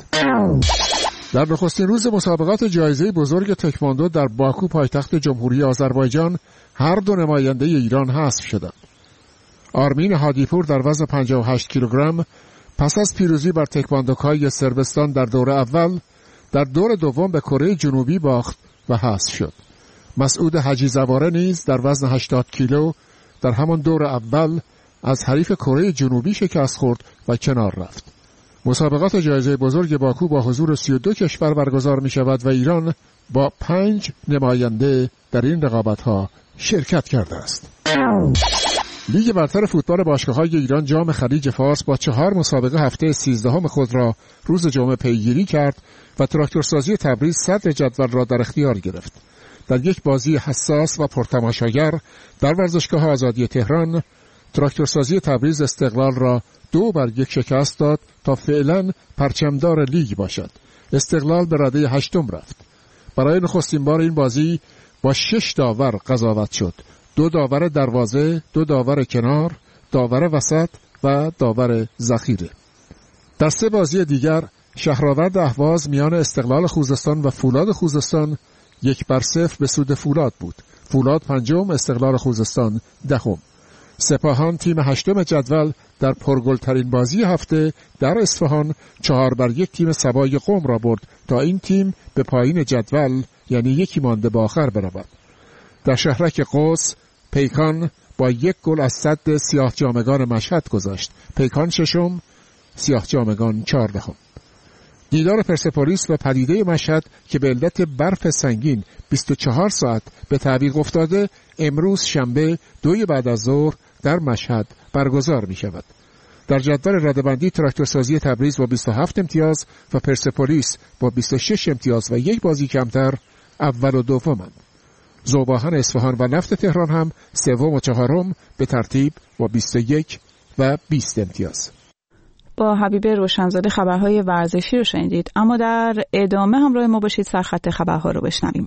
در نخستین روز مسابقات جایزه بزرگ تکواندو در باکو پایتخت جمهوری آذربایجان هر 2 نماینده ایران حذف شدند. آرمین هادیپور در وزن 58 کیلوگرم پس از پیروزی بر تکواندوکای صربستان در دور اول، در دور دوم به کره جنوبی باخت و حذف شد. مسعود حجی زواره نیز در وزن 80 کیلو در همان دور اول از حریف کره جنوبی شکست خورد و کنار رفت. مسابقات جایزه بزرگ باکو با حضور 32 کشور برگزار می شود و ایران با 5 نماینده در این رقابت‌ها شرکت کرده است. لیگ برتر فوتبال باشگاه‌های ایران جام خلیج فارس با 4 مسابقه هفته 13 خود را روز جمعه پیگیری کرد و تراکتورسازی تبریز صدر جدول را در اختیار گرفت. در یک بازی حساس و پرتماشاگر در ورزشگاه آزادی تهران، تراکتورسازی تبریز استقلال را 2-1 شکست داد تا فعلا پرچمدار لیگ باشد. استقلال به رده 8 رفت. برای نخستین بار این بازی با 6 داور قضاوت شد. 2 داور دروازه، 2 داور کنار، داور وسط و داور ذخیره. در 3 بازی دیگر شهرآورد اهواز میان استقلال خوزستان و فولاد خوزستان 1-0 به سود فولاد بود. فولاد 5م، استقلال خوزستان 10م. سپاهان تیم 8م جدول در پرگلترین بازی هفته در اصفهان 4-1 تیم سبای قم را برد تا این تیم به پایین جدول یعنی 1 مانده به آخر برود. در شهرک قوس پیکان با 1 گل از صد سیاه جامگان مشهد گذشت. پیکان 6م، سیاه جامگان 14م. دیدار پرسپولیس و پدیده مشهد که به علت برف سنگین 24 ساعت به تعویق افتاده امروز شنبه 2 بعد از ظهر در مشهد برگزار می شود. در جدول رده‌بندی تراکتورسازی تبریز با 27 امتیاز و پرسپولیس با 26 امتیاز و 1 بازی کمتر اول و دومند. ذوباهن اصفهان و نفت تهران هم 3 و 4 به ترتیب با 21 و 20 امتیاز. با حبیب روشنزاده خبرهای ورزشی رو شنیدید، اما در ادامه همراه ما باشید سرخط خبرها رو بشنویم.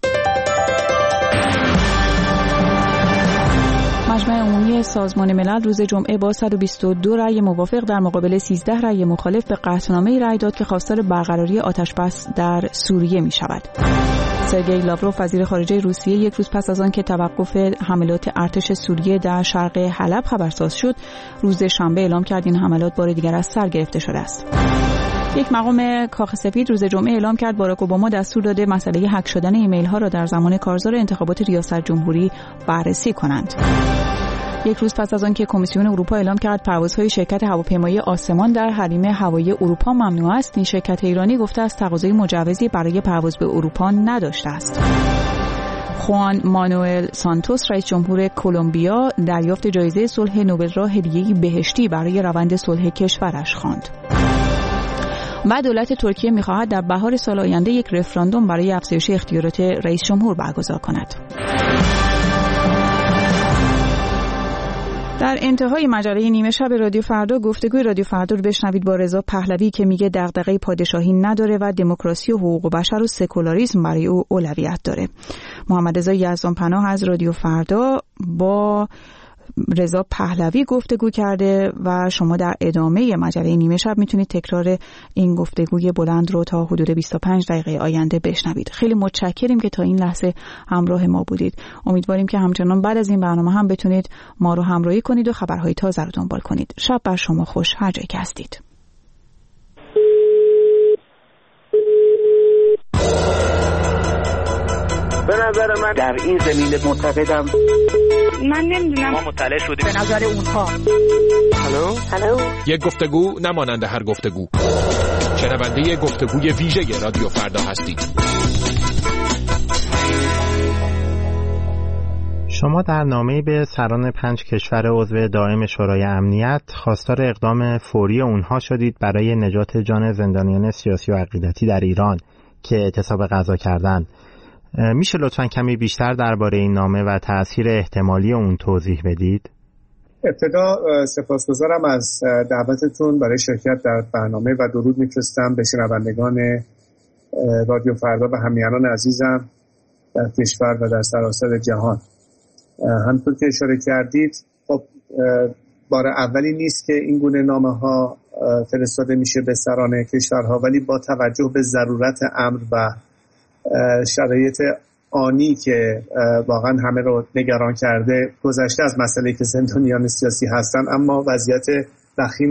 مجمع عمومی سازمان ملل روز جمعه با 122 رأی موافق در مقابل 13 رأی مخالف به قطعنامه‌ای رأی داد که خواستار برقراری آتش‌بس در سوریه می شود. سرگئی لاوروف وزیر خارجه روسیه 1 روز پس از آن که توقف حملات ارتش سوریه در شرق حلب خبرساز شد، روز شنبه اعلام کرد این حملات بار دیگر از سر گرفته شده است. یک مقام کاخ سفید روز جمعه اعلام کرد باراک اوباما دستور داده مسئله هک شدن ایمیل ها را در زمان کارزار انتخابات ریاست جمهوری بررسی کنند. 1 روز پس از آن که کمیسیون اروپا اعلام کرد پروازهای شرکت هواپیمایی آسمان در حریم هوایی اروپا ممنوع است، این شرکت ایرانی گفته است تقاضای مجوزی برای پرواز به اروپا نداشته است. خوان مانوئل سانتوس رئیس جمهور کلمبیا دریافت جایزه صلح نوبل را هدیه‌ای بهشتی برای روند صلح کشورش خواند. و دولت ترکیه می‌خواهد در بهار سال آینده یک رفراندوم برای افزایش اختیارات رئیس جمهور برگزار کند. در انتهای مجله نیمه شب رادیو فردا گفتگوی رادیو فردا رو بشنوید با رضا پهلوی که میگه دغدغه پادشاهی نداره و دموکراسی و حقوق بشر و سکولاریسم برای او اولویت داره. محمد رضا یزدانپناه از رادیو فردا با رضا پهلوی گفتگو کرده و شما در ادامه مجله نیمه شب میتونید تکرار این گفتگوی بلند رو تا حدود 25 دقیقه آینده بشنوید. خیلی متشکریم که تا این لحظه همراه ما بودید. امیدواریم که همچنان بعد از این برنامه هم بتونید ما رو همراهی کنید و خبرهای تازه رو دنبال کنید. شب بر شما خوش هر جایی که هستید. به نظر من در این زمینه معتقدم من نمیدونم ما مطلع شدیم به نظر اونها. هلو یک گفتگو نمانند هر گفتگو. شنونده گفتگوی ویژه رادیو فردا هستید. شما در نامه‌ای به سران 5 کشور عضو دائم شورای امنیت خواستار اقدام فوری اونها شدید برای نجات جان زندانیان سیاسی و عقیدتی در ایران که اعتصاب غذا کردند. میشه لطفاً کمی بیشتر درباره این نامه و تأثیر احتمالی اون توضیح بدید؟ ابتدا سپاسگزارم از دعوتتون برای شرکت در برنامه و درود میفرستم به شنوندگان رادیو فردا و همیهنان عزیزم در کشور و در سراسر جهان. همونطور که اشاره کردید خب بار اولی نیست که این گونه نامه ها فرستاده میشه به سران کشورها، ولی با توجه به ضرورت امر و شرایط آنی که واقعا همه رو نگران کرده، گذشته از مسئله که زندانیان سیاسی هستن، اما وضعیت وخیم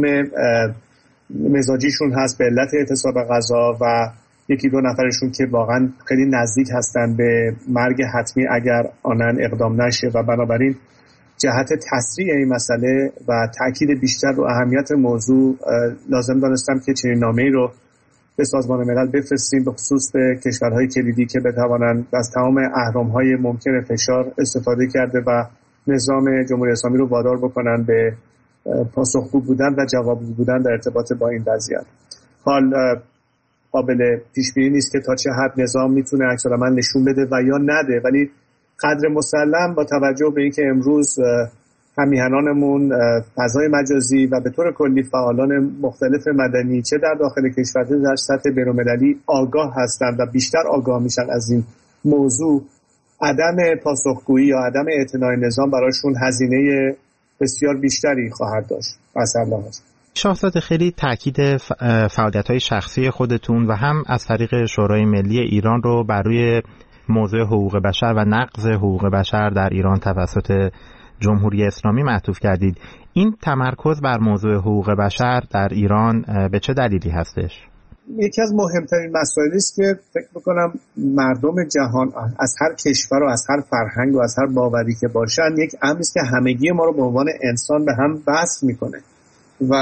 مزاجیشون هست به علت اعتصاب غذا و یکی دو نفرشون که واقعا خیلی نزدیک هستن به مرگ حتمی اگر آنن اقدام نشه و بنابراین جهت تسریع این مسئله و تأکید بیشتر رو اهمیت موضوع لازم دانستم که چنین نامه‌ای رو به سازمان ملل بفرستیم، به خصوص به کشورهای کلیدی که بتوانند از تمام اهرم‌های ممکن فشار استفاده کرده و نظام جمهوری اسلامی رو وادار بکنن به پاسخگو بودن و جوابگو بودن در ارتباط با این وضعیت. حال قابل پیش بینی نیست که تا چه حد نظام میتونه عکس‌العمل نشون بده و یا نده، ولی قدر مسلم با توجه به اینکه امروز همیهنانمون فضای مجازی و به طور کلی فعالان مختلف مدنی چه در داخل کشور در سطح بین‌المللی آگاه هستند و بیشتر آگاه میشن از این موضوع، عدم پاسخگویی یا عدم اعتنای نظام براشون هزینه بسیار بیشتری خواهد داشت. مثلا شاهزاده خیلی تاکید فعالیت‌های شخصی خودتون و هم از طریق شورای ملی ایران رو بر روی موضوع حقوق بشر و نقض حقوق بشر در ایران توسط جمهوری اسلامی معطوف کردید. این تمرکز بر موضوع حقوق بشر در ایران به چه دلیلی هستش؟ یکی از مهمترین مسائلی است که فکر می‌کنم مردم جهان از هر کشور و از هر فرهنگ و از هر باوری که باشن یک امری است که همگی ما رو به عنوان انسان به هم وصل می‌کنه و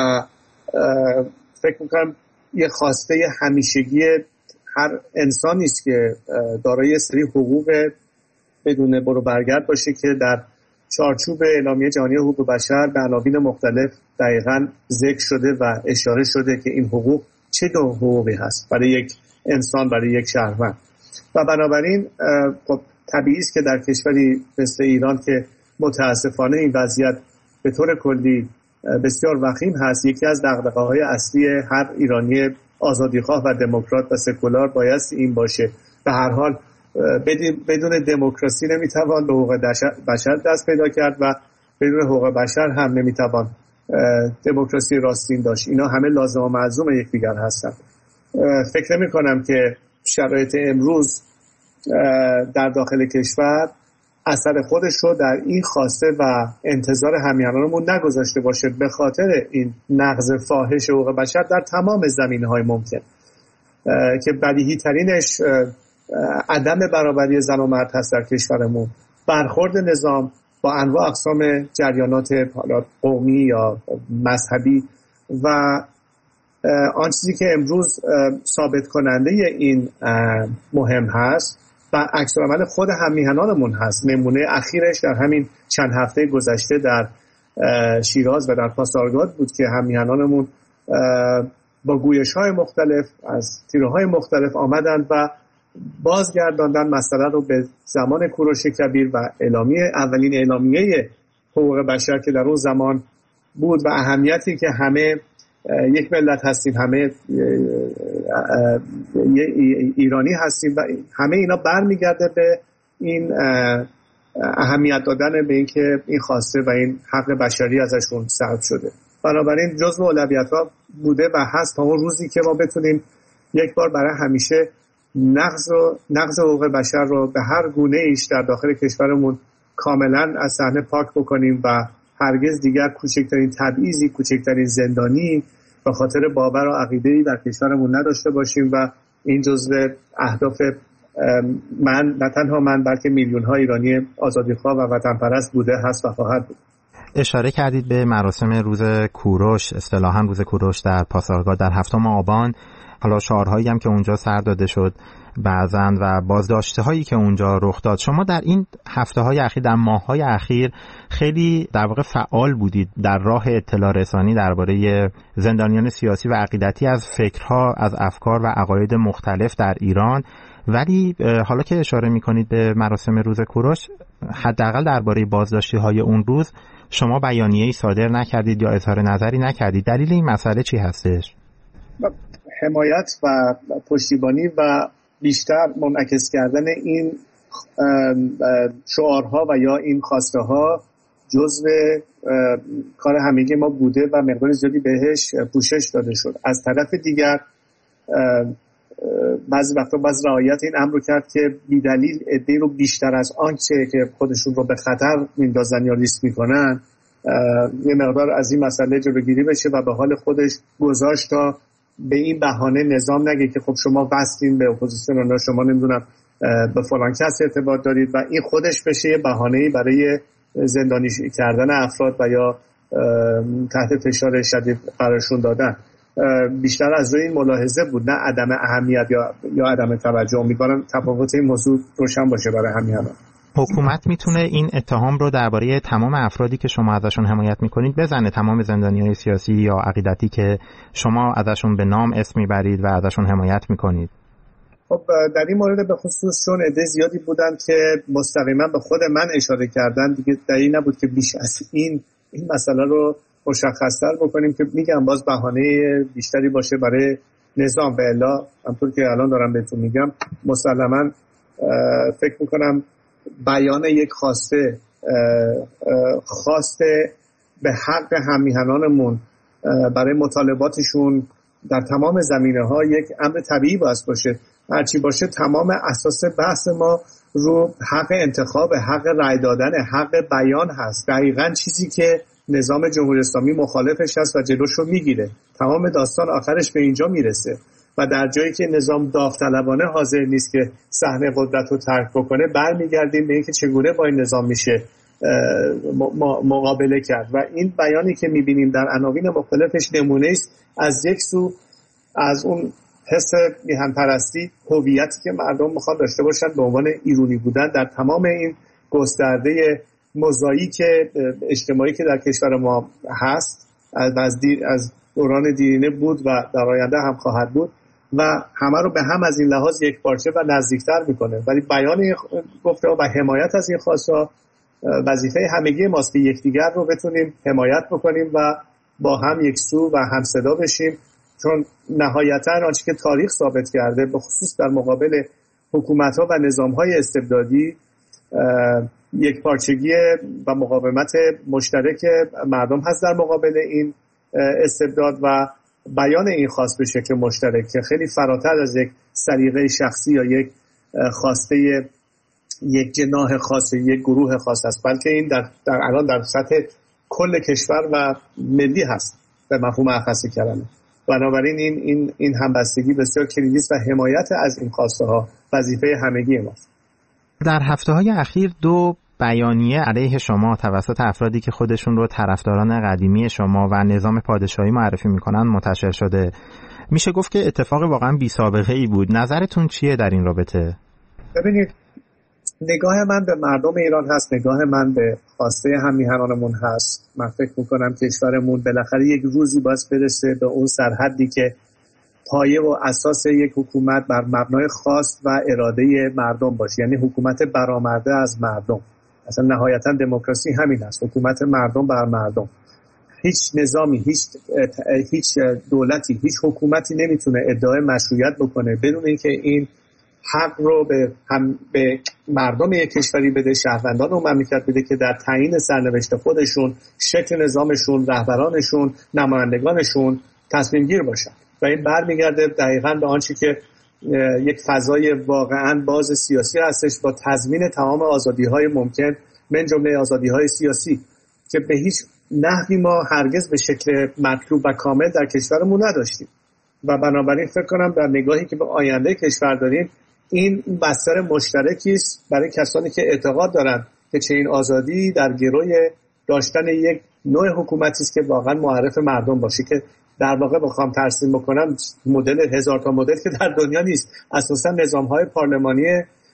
فکر می‌کنم یه خواسته همیشگی هر انسانی است که دارای سری حقوق بدون برو برگرد باشه که در چارچوب اعلامیه جهانی حقوق بشر به عناوین مختلف دقیقاً ذکر شده و اشاره شده که این حقوق چه نوع حقوقی هست برای یک انسان، برای یک شهروند. و بنابراین خب طبیعی است که در کشوری مثل ایران که متاسفانه این وضعیت به طور کلی بسیار وخیم هست، یکی از دغدغه‌های اصلی هر ایرانی آزادیخواه و دموکرات و سکولار بایستی این باشه. به هر حال بدون دموکراسی نمیتوان به حقوق بشر دست پیدا کرد و بدون حقوق بشر هم نمیتوان دموکراسی راستین داشت. اینا همه لازم و ملزوم یکدیگر هستند. فکر نمی کنم که شرایط امروز در داخل کشور اثر خودش رو در این خواسته و انتظار همیهنانمون نگذاشته باشه به خاطر این نقض فاحش حقوق بشر در تمام زمینه‌های ممکن که بدیهی ترینش عدم برابری زن و مرد هست در کشورمون، برخورد نظام با انواع اقسام جریانات قومی یا مذهبی و آن چیزی که امروز ثابت کننده این مهم هست و عکس‌العمل خود هم‌میهنانمون هست. نمونه اخیرش در همین چند هفته گذشته در شیراز و در پاسارگاد بود که هم‌میهنانمون با گویش‌های مختلف از تیره‌های مختلف آمدند و بازگرداندن مسئله رو به زمان کوروش کبیر و اولین اعلامیه حقوق بشر که در اون زمان بود و اهمیتی که همه یک ملت هستیم، همه ایرانی هستیم و همه اینا برمیگرده به این اهمیت دادن به اینکه این خواسته و این حق بشری ازشون سلب شده. بنابراین جزو اولویت‌ها بوده و هست تا اون روزی که ما بتونیم یک بار برای همیشه نقض حقوق بشر رو به هر گونه ایش در داخل کشورمون کاملا از صحنه پاک بکنیم و هرگز دیگر کوچکترین تبعیضی، کوچکترین زندانی به خاطر باور و عقیده‌ای در کشورمون نداشته باشیم و این جزو اهداف من، نه تنها من، بلکه میلیون‌ها ایرانی آزادیخواه و وطنپرست بوده، هست و خواهد بود. اشاره کردید به مراسم روز کوروش، اصطلاحاً روز کوروش در پاسارگاد در 7 آبان. حالا شعارهایی هم که اونجا سر داده شد بعضن و بازداشت‌هایی که اونجا رخ داد. شما در این هفته‌های اخیر، در ماه‌های اخیر خیلی در واقع فعال بودید در راه اطلاع رسانی درباره زندانیان سیاسی و عقیدتی از فکرها، از افکار و عقاید مختلف در ایران. ولی حالا که اشاره می‌کنید به مراسم روز کوروش، حداقل درباره بازداشتی‌های اون روز شما بیانیه‌ای صادر نکردید یا اظهار نظری نکردید. دلیل این مسئله چی هستش؟ حمایت و پشتیبانی و بیشتر منعکس کردن این شعارها و یا این خواسته ها جزو کار همگی ما بوده و مقدار زیادی بهش پوشش داده شد. از طرف دیگر بعضی وقتا باز رعایت این امر رو کرد که بی‌دلیل عده‌ای رو بیشتر از آنچه که خودشون رو به خطر میندازن یا ریسک میکنن یه مقدار از این مسئله جلوگیری بشه و به حال خودش گذاشت تا به این بهانه نظام نگه که خب شما وصلین به اپوزیسیون یا شما نمیدونم به فلان کس ارتباط دارید و این خودش بشه یه بهانه‌ای برای زندانی کردن افراد و یا تحت فشار شدید قرارشون دادن. بیشتر از روی این ملاحظه بود، نه عدم اهمیت یا عدم توجه. امیدوارم تفاوت این موضوع روشن باشه برای همین. حکومت میتونه این اتهام رو درباره تمام افرادی که شما ازشون حمایت میکنید بزنه، تمام زندانیان سیاسی یا عقیدتی که شما ازشون به نام اسم میبرید و ازشون حمایت میکنید؟ خب در این مورد به خصوص چون عده زیادی بودن که مستقیما به خود من اشاره کردن، دیگه دلیل نبود که بیش از این مسئله رو مشخص‌تر بکنیم که میگم باز بهانه بیشتری باشه برای نظام. و الا همونطور که الان دارم بهتون میگم مسلماً فکر میکنم بیان یک خواسته به حق هم‌میهنانمون برای مطالباتشون در تمام زمینه‌ها یک امر طبیعی باشه. هرچی باشه تمام اساس بحث ما رو حق انتخاب، حق رأی دادن، حق بیان هست. دقیقاً چیزی که نظام جمهوری اسلامی مخالفش هست و جلوش رو میگیره. تمام داستان آخرش به اینجا میرسه و در جایی که نظام داوطلبانه حاضر نیست که صحنه قدرت رو ترک بکنه، برمیگردیم به اینکه چگونه با این نظام میشه مقابله کرد. و این بیانی که میبینیم در عناوین مختلفش نمونه است از یک سو از اون حس میهن پرستی، هویتی که مردم میخوان داشته باشن به عنوان ایرانی بودن در تمام این گسترده موزاییک اجتماعی که در کشور ما هست، از دوران دیرینه بود و در آینده هم خواهد بود و همه رو به هم از این لحاظ یک پارچه و نزدیکتر میکنه. ولی بیان گفته و حمایت از این خواسته وظیفه همگی ماست که یکدیگر رو بتونیم حمایت بکنیم و با هم یک سو و هم صدا بشیم، چون نهایتاً آنچه که تاریخ ثابت کرده به خصوص در مقابل حکومت‌ها و نظام‌های استبدادی یک پارچگی و مقاومت مشترک مردم هست در مقابل این استبداد و بیان این خواست به شکل مشترک که خیلی فراتر از یک سلیقه شخصی یا یک خواسته یک جناح خاص، یک گروه خاص است، بلکه این در الان در سطح کل کشور و ملی هست به مفهوم اخص کلمه. بنابراین این همبستگی بسیار کلیدی است و حمایت از این خواسته ها وظیفه همگی ماست. در هفته‌های اخیر 2 بیانیه علیه شما توسط افرادی که خودشون رو طرفداران قدیمی شما و نظام پادشاهی معرفی میکنن منتشر شده. میشه گفت که اتفاق واقعا بی سابقه ای بود. نظرتون چیه در این رابطه؟ ببینید نگاه من به مردم ایران هست، نگاه من به خواسته هم‌میهنانمون هست. من فکر میکنم کشورمون بالاخره یک روزی باید برسه به اون سرحدی که پایه و اساس یک حکومت بر مبنای خواست و اراده مردم باشه، یعنی حکومت برآمده از مردم. اصلا نهایتا دموکراسی همین است، حکومت مردم بر مردم. هیچ نظامی، هیچ دولتی، هیچ حکومتی نمیتونه ادعای مشروعیت بکنه بدون اینکه این حق رو به مردم یک کشوری بده، شهروندان اون مملکت بده که در تعیین سرنوشت خودشون، شکل نظامشون، رهبرانشون، نمایندگانشون تصمیم گیر باشن. و این برمیگرده دقیقاً به آنچه که یک فضای واقعاً باز سیاسی هستش با تضمین تمام آزادی‌های ممکن من جمله آزادی‌های سیاسی که به هیچ نحوی ما هرگز به شکل مطلوب و کامل در کشورمون نداشتیم. و بنابراین فکر کنم در نگاهی که به آینده کشور داریم این بستر مشترکی است برای کسانی که اعتقاد دارند که چنین آزادی در گروی داشتن یک نوع حکومتی است که واقعا معرف مردم باشه، که در واقع بخوام ترسیم بکنم مدل هزار تا مدل که در دنیا نیست، اساسا نظام‌های پارلمانی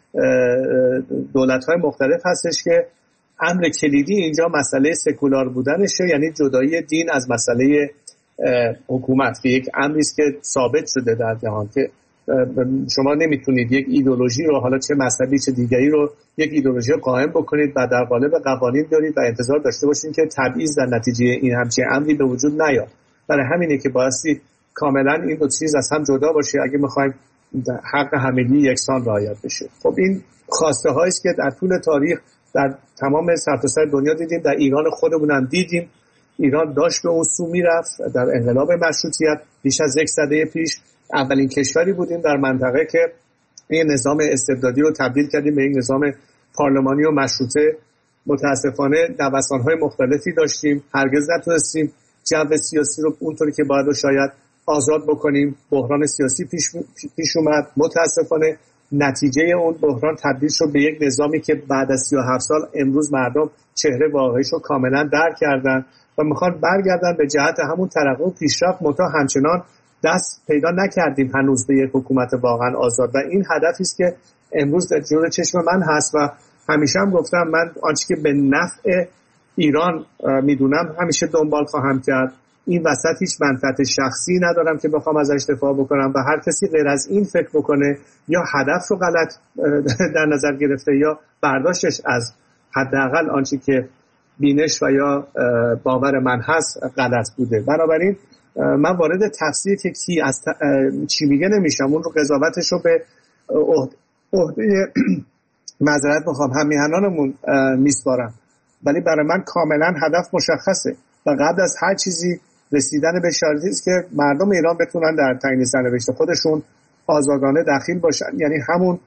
دولت‌های مختلف هستش که امر کلیدی اینجا مسئله سکولار بودنشه، یعنی جدایی دین از مسئله حکومت که یک امری است که ثابت شده در جهان که شما نمیتونید یک ایدئولوژی رو، حالا چه مذهبی چه دیگری رو، یک ایدئولوژی قائم بکنید و در قالب قوانین دارید و انتظار داشته باشید که تبعیض در نتیجه این همچین امری به وجود نیاد. برای همینه که بایستی کاملا این دو چیز از هم جدا باشه اگه میخوایم حق همگی یکسان رعایت بشه. خب این خواسته هایی است که در طول تاریخ در تمام سرتاسر دنیا دیدیم، در ایران خودمون هم دیدیم. ایران داشت به اون سو میرفت. در انقلاب مشروطیت بیش از 1 سده پیش اولین کشوری بودیم در منطقه که این نظام استبدادی رو تبدیل کردیم به یک نظام پارلمانی و مشروطه. متاسفانه نوسان‌های مختلفی داشتیم، هرگز نتونستیم جو سیاسی رو اونطوری که باید و شاید آزاد بکنیم. بحران سیاسی پیش اومد. متاسفانه نتیجه اون بحران تبدیل شد به یک نظامی که بعد از 37 سال امروز مردم چهره واقعیش رو کاملا درک کردن و میخوان برگردن به جهت همون ترقی و پیشرفت، منتها همچنان دست پیدا نکردیم هنوز به یک حکومت واقعا آزاد. و این هدفی است که امروز در جلوی چشم من هست و همیشه هم گفتم من آنچه که به نفع ایران میدونم همیشه دنبال خواهم کرد. این وسط هیچ منفعت شخصی ندارم که بخوام ازش دفاع بکنم و هر کسی غیر از این فکر بکنه یا هدف رو غلط در نظر گرفته یا برداشتش از حداقل آنچه که بینش و یا باور من هست غلط بوده. بنابراین من وارد تفسیر که کی از چی میگه نمیشم، اون رو قضاوتش رو به عهده معذرت میخوام هم‌میهنانمون میسپارم، ولی برای من کاملا هدف مشخصه و قبل از هر چیزی رسیدن به شرایطی است که مردم ایران بتونن در تعیین سرنوشت خودشون آزادانه دخیل باشن، یعنی همون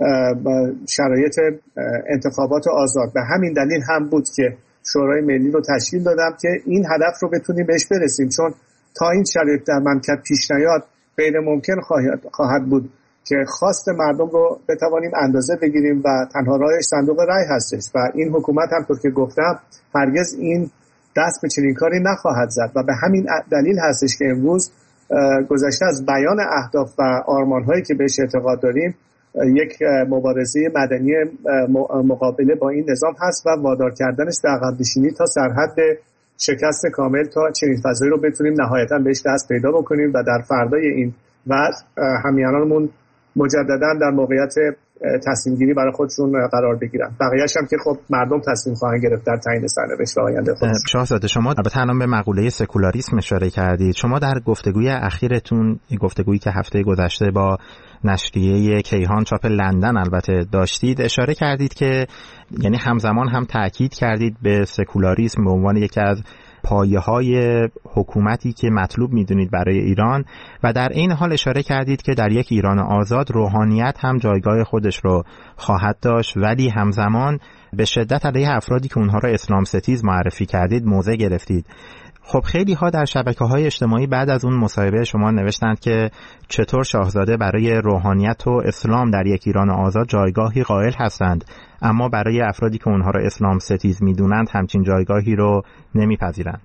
شرایط انتخابات آزاد. به همین دلیل هم بود که شورای ملی رو تشکیل دادم که این هدف رو بتونیم بهش برسیم، چون تا این شرایط در مملکت پیش نیاد غیر ممکن خواهد بود که خواست مردم رو بتوانیم اندازه بگیریم و تنها راهش صندوق رای هستش و این حکومت همطور که گفتم هرگز این دست به چنین کاری نخواهد زد و به همین دلیل هستش که امروز گذشته از بیان اهداف و آرمان‌هایی که بهش اعتقاد داریم یک مبارزه مدنی مقابله با این نظام هست و وادار کردنش به عقب نشینی تا سرحد شکست کامل تا چنین فضایی رو بتونیم نهایتاً بهش دست پیدا بکنیم و در فردای این وضع هم‌میهنانمون مجدداً در موقعیت تصمیم گیری برای خودشون قرار بگیرن. بقیه‌اش هم که خب مردم تصمیم خواهند گرفت در تعیین سرنوشت و آینده خودشون. شاهزاده شما البته الان به مقوله سکولاریسم اشاره کردید. شما در گفتگوی اخیرتون، گفتگویی که هفته گذشته با نشریه کیهان چاپ لندن البته داشتید، اشاره کردید که یعنی همزمان هم تاکید کردید به سکولاریسم به عنوان یکی از پایه‌های حکومتی که مطلوب می‌دونید برای ایران و در این حال اشاره کردید که در یک ایران آزاد روحانیت هم جایگاه خودش رو خواهد داشت، ولی همزمان به شدت علیه افرادی که اونها را اسلام ستیز معرفی کردید موضع گرفتید. خب خیلی ها در شبکه‌های اجتماعی بعد از اون مصاحبه شما نوشتند که چطور شاهزاده برای روحانیت و اسلام در یک ایران آزاد جایگاهی قائل هستند، اما برای افرادی که اونها را اسلام ستیز میدونند همچین جایگاهی رو نمیپذیرند.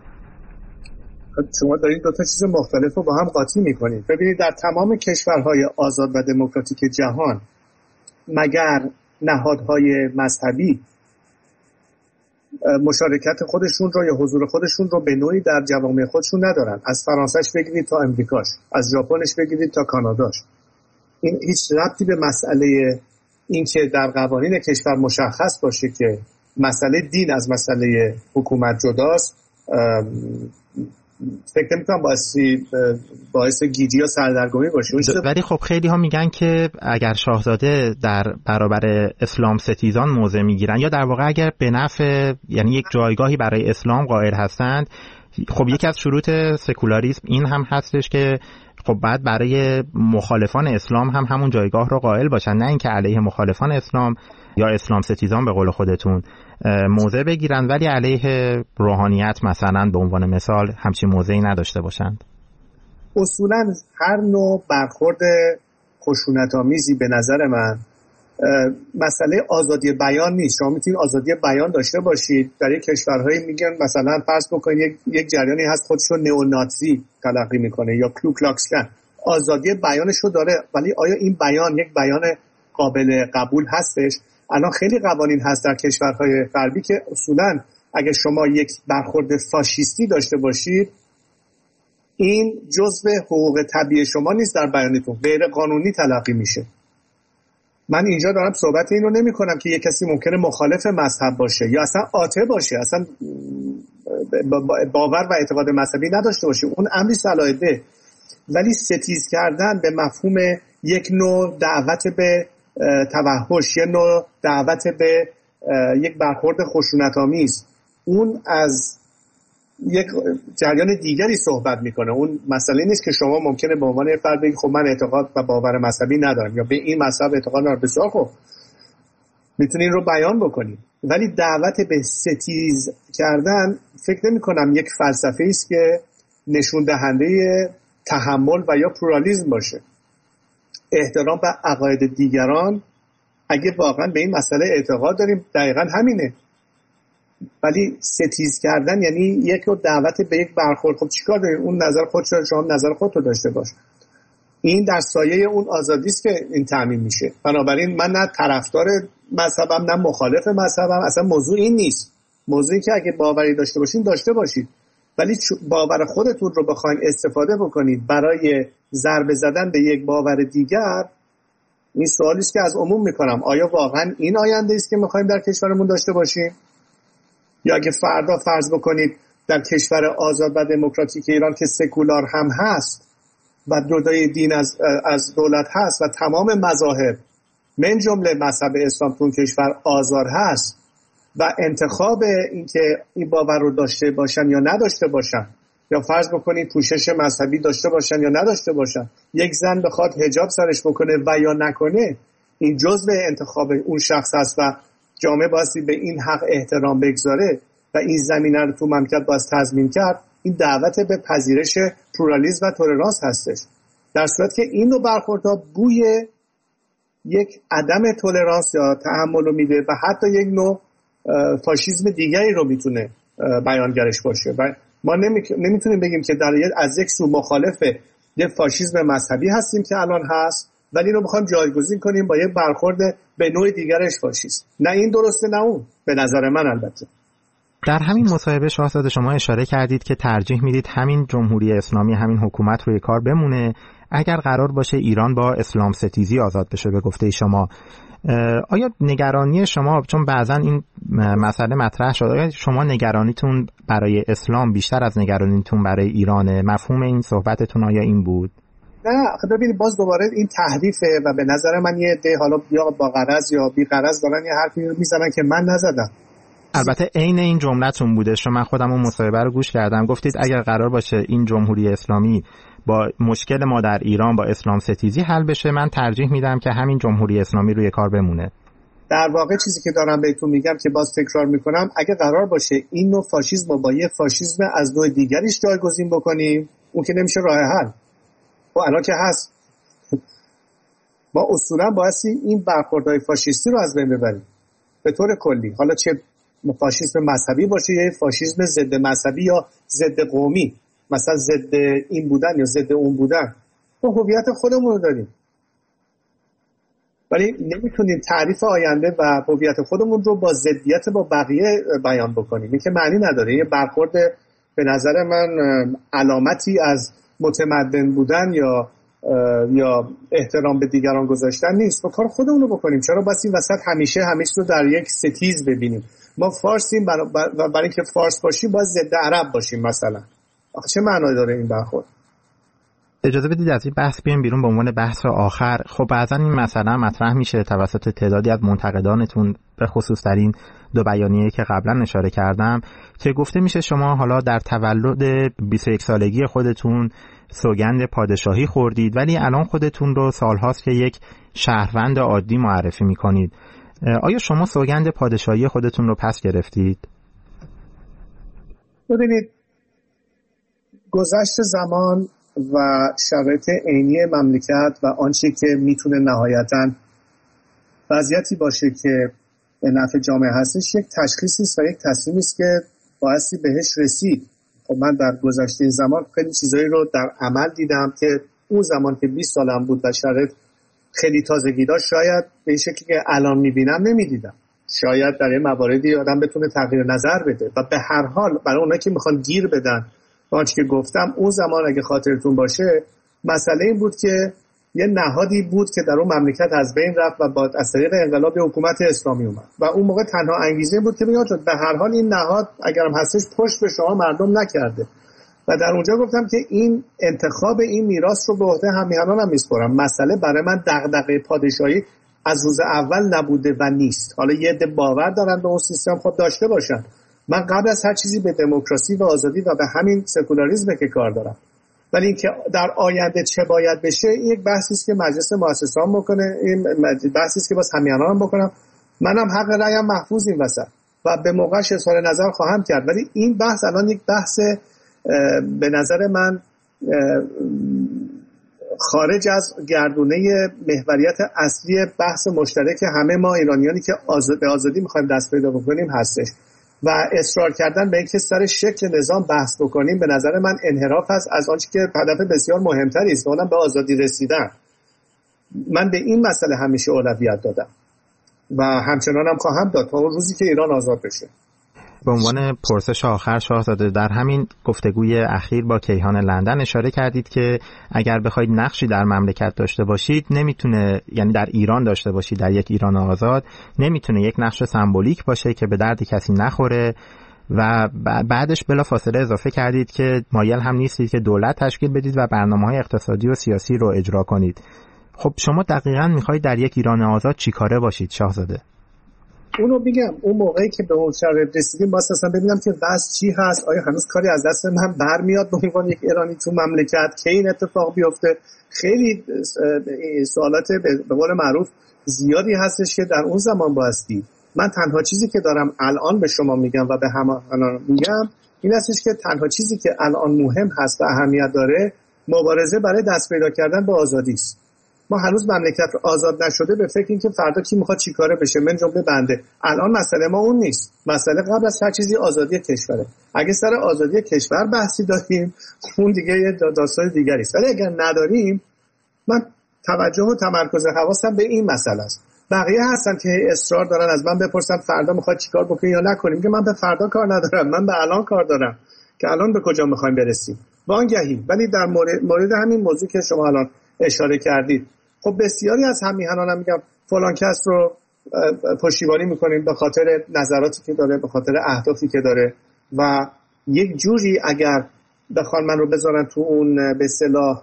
شما دارید دو تا چیز مختلف رو با هم قاطی میکنید. ببینید در تمام کشورهای آزاد و دموکراتیک جهان مگر نهادهای مذهبی مشارکت خودشون رو یا حضور خودشون رو به نوعی در جوامع خودشون ندارن. از فرانسهش بگیرید تا امریکاش، از ژاپنش بگیرید تا کاناداش. این هیچ ربطی به مسئله این که در قوانین کشور مشخص باشه که مسئله دین از مسئله حکومت جداست فکر نمی‌کنم باعث گیجی یا سردرگمی باشه. ولی خب خیلی ها میگن که اگر شاهزاده در برابر اسلام ستیزان موضع میگیرن یا در واقع اگر به نفع یعنی یک جایگاهی برای اسلام قائل هستند، خب یکی از شروط سکولاریسم این هم هستش که خب بعد برای مخالفان اسلام هم همون جایگاه رو قائل باشن، نه اینکه علیه مخالفان اسلام یا اسلام ستیزان به قول خودتون موضع بگیرن ولی علیه روحانیت مثلا به عنوان مثال همچین موضعی نداشته باشند. اصولا هر نوع برخورد خشونت‌آمیزی به نظر من مسئله آزادی بیان نیست. شما میتونید آزادی بیان داشته باشید. در یک کشورهایی میگن مثلا فرض بکنید یک جریانی هست خودشو نئونازی تلقی میکنه یا کلوکلاکس کلن، آزادی بیانش رو داره، ولی آیا این بیان یک بیان قابل قبول هستش؟ الان خیلی قوانین هست در کشورهای غربی که اصولا اگه شما یک برخورد فاشیستی داشته باشید این جزء حقوق طبیعی شما نیست، در بیانتون غیر قانونی تلقی میشه. من اینجا دارم صحبت اینو نمی کنم که یک کسی ممکنه مخالف مذهب باشه یا اصلا آته باشه، اصلا باور و اعتقاد مذهبی نداشته باشه، اون امری صلاحیته، ولی ستیز کردن به مفهوم یک نوع دعوت به توحش، یک نوع دعوت به یک برخورد خشونت‌آمیز، اون از یک جریان دیگری صحبت میکنه. اون مسئله نیست که شما ممکنه به عنوان فرد بگید خب من اعتقاد و باور مذهبی ندارم یا به این مذهب اعتقاد ندارم، بسیار خوب میتونین رو بیان بکنید، ولی دعوت به ستیز کردن فکر نمی کنم یک فلسفه است که نشون دهنده تحمل و یا پلورالیسم باشه. احترام به عقاید دیگران اگه واقعا به این مسئله اعتقاد داریم دقیقاً همینه، ولی ستیز کردن یعنی یک رو دعوت به یک برخورد. خب چیکار داریم؟ اون نظر خودش رو، شما نظر خودت رو داشته باش. این در سایه اون آزادی است که این تامین میشه. بنابراین من نه طرفدار مذهبم نه مخالف مذهبم، اصلا موضوع این نیست. موضوعی که اگه باوری داشته باشین داشته باشید، ولی باور خودتون رو بخواید استفاده بکنید برای ضربه زدن به یک باور دیگر، این سوالی است که از عموم میکنم آیا واقعا این آینده است که میخوایم در کشورمون داشته باشیم؟ یا اگه فردا فرض بکنید در کشور آزاد و دموکراتیک ایران که سکولار هم هست و جدای دین از دولت هست و تمام مذاهب من جمله مذهب اسلام تو کشور آزاد هست و انتخاب اینکه این باور رو داشته باشن یا نداشته باشن، یا فرض بکنید پوشش مذهبی داشته باشن یا نداشته باشن، یک زن بخواد حجاب سرش بکنه و یا نکنه، این جزء انتخاب اون شخص است و جامعه بایستی به این حق احترام بگذاره و این زمینه رو تو مملکت باید تضمین کرد. این دعوت به پذیرش پلورالیسم و تولرانس هستش. در صورت که این نوع برخوردها بوی یک عدم تولرانس یا تحمل رو میده و حتی یک نوع فاشیسم دیگری رو میتونه بیانگرش باشه و ما نمیتونیم بگیم که از یک سو مخالف یک فاشیسم مذهبی هستیم که الان هست ولی رو میخوایم جایگزین کنیم با یک برخورد به نوع دیگرش فاشیست. نه این درسته نه اون، به نظر من. البته در همین مصاحبه شاهزاده شما اشاره کردید که ترجیح میدید همین جمهوری اسلامی، همین حکومت روی کار بمونه اگر قرار باشه ایران با اسلام ستیزی آزاد بشه به گفته شما. آیا نگرانی شما، چون بعضا این مسئله مطرح شد، آیا شما نگرانیتون برای اسلام بیشتر از نگرانیتون برای ایرانه؟ مفهوم این صحبتتون آیا این بود؟ نه ببینید باز دوباره این تحریفه و به نظر من یه عده حالا یا با غرض یا بی غرض دارن یه حرفی میزنن که من نزدم. البته عین این جمله‌تون بوده، شما من خودم اون مصاحبه رو گوش کردم، گفتید اگر قرار باشه این جمهوری اسلامی با مشکل ما در ایران با اسلام ستیزی حل بشه من ترجیح میدم که همین جمهوری اسلامی روی کار بمونه. در واقع چیزی که دارم بهتون میگم که باز تکرار میکنم، اگه قرار باشه این نوع فاشیسم رو با یه فاشیسم از نوع دیگریش جایگزین بکنیم اون که نمیشه راه حل. و الان که هست ما اصولا بایستی این برخوردهای فاشیستی رو از بین ببریم به طور کلی، حالا چه فاشیسم مذهبی باشه یا فاشیسم ضد مذهبی یا ضد قومی، مثلا ضد این بودن یا ضد اون بودن. ما هویت خودمون رو داریم. ولی نمیتونیم تعریف آینده و هویت خودمون رو با ضدیت با بقیه بیان بکنیم. این که معنی نداره. یه برخورد به نظر من علامتی از متمدن بودن یا احترام به دیگران گذاشتن نیست. با کار خودمون رو بکنیم. چرا باید این وسط همیشه رو در یک ستیز ببینیم؟ ما فارسیم و برای اینکه فارس باشیم باید ضد عرب باشیم مثلا. آخه چه معنی داره این برخورد؟ اجازه بدید از این بحث بیایم بیرون به عنوان بحث آخر. خب بعضا این مسئله مطرح میشه توسط تعدادی از منتقدانتون، به خصوص در این دو بیانیه‌ای که قبلا اشاره کردم، که گفته میشه شما حالا در تولد 21 سالگی خودتون سوگند پادشاهی خوردید ولی الان خودتون رو سالهاست که یک شهروند عادی معرفی میکنید. آیا شما سوگند پادشاهی خودتون رو پس گرفتید؟ ببینید، گذشت زمان و شرایط عینی مملکت و آنچه که میتونه نهایتاً وضعیتی باشه که به نفع جامعه هستش یک تشخیصی است و یک تصمیمی است که بایستی بهش رسید. خب من در گذشته زمان خیلی چیزایی رو در عمل دیدم که اون زمان که 20 سالم بود و شرایط خیلی تازگی داشت شاید به این شکلی که الان میبینم نمیدیدم. شاید در این مواردی آدم بتونه تغییر نظر بده و به هر حال برای اونایی که میخوان گیر بدن آنچه که گفتم، اون زمان اگه خاطرتون باشه مسئله این بود که یه نهادی بود که در اون مملکت از بین رفت و با از طریق انقلاب حکومت اسلامی اومد و اون موقع تنها انگیزه بود که بگم به هر حال این نهاد اگرم هستش پشت به شما مردم نکرده و در اونجا گفتم که این انتخاب این میراث رو به عهده همیهنانم میسپارم. مسئله برای من دغدغه پادشاهی از روز اول نبوده و نیست. حالا یه عده باور دارن به اون سیستم، خب داشته باشن. من قبل از هر چیزی به دموکراسی و آزادی و به همین سکولاریسم که کار دارم. ولی اینکه در آینده چه باید بشه این یک بحثی است که مجلس مؤسسان بکنه، این بحثی است که باز همیهنانم بکنم. منم حق رأیم محفوظ این وسط و به موقعش اظهار نظر خواهم کرد. ولی این بحث الان یک بحث به نظر من خارج از گردونه محوریت اصلی بحث مشترک همه ما ایرانیانی که به آزادی میخوایم دست پیدا بکنیم هستش و اصرار کردن به اینکه سر شکل نظام بحث بکنیم به نظر من انحراف است از آنچه که هدف بسیار مهمتری است، اونم به آزادی رسیدن. من به این مسئله همیشه اولویت دادم و همچنانم خواهم داد تا اون روزی که ایران آزاد بشه. به عنوان پرسش آخر شاهزاده، در همین گفتگوی اخیر با کیهان لندن اشاره کردید که اگر بخواید نقشی در مملکت داشته باشید نمیتونه، یعنی در ایران داشته باشید، در یک ایران آزاد، نمیتونه یک نقش سمبولیک باشه که به درد کسی نخوره و بعدش بلافاصله اضافه کردید که مایل هم نیستید که دولت تشکیل بدید و برنامه‌های اقتصادی و سیاسی رو اجرا کنید. خب شما دقیقاً میخواید در یک ایران آزاد چیکاره باشید شاهزاده؟ اونو بگم اون موقعی که به اون شرایط رسیدیم واسه اصلا ببینم که وضع چی هست، آیا هنوز کاری از دست من برمیاد به عنوان یک ایرانی تو مملکت که این اتفاق بیفته. خیلی سوالات به قول معروف زیادی هستش که در اون زمان بایستی. من تنها چیزی که دارم الان به شما میگم و به همه میگم این هستش که تنها چیزی که الان مهم هست و اهمیت داره مبارزه برای دست پیدا کردن به آزادی است. ما هنوز مملکت آزاد نشده به فکر این که فردا کی میخواد چی کاره بشه، من جمله بنده. الان مسئله ما اون نیست. مسئله قبل از هر چیزی آزادی کشوره. اگه سر آزادی کشور بحثی داریم اون دیگه یه داستان دیگری است. ولی اگر نداریم من توجه و تمرکز حواسم به این مسئله است. بقیه هستن که اصرار دارن از من بپرسن فردا میخواد چیکار بکنیم یا نکنیم، که من به فردا کار ندارم، من به الان کار دارم که الان به کجا میخوایم برسیم وانگهی. ولی در مورد همین موضوع که شما الان اشاره کردید، خب بسیاری از همیهنانم میگم فلان کس رو پشتیبانی میکنیم به خاطر نظراتی که داره، به خاطر اهدافی که داره و یک جوری اگر بخوان من رو بذارن تو اون به اصطلاح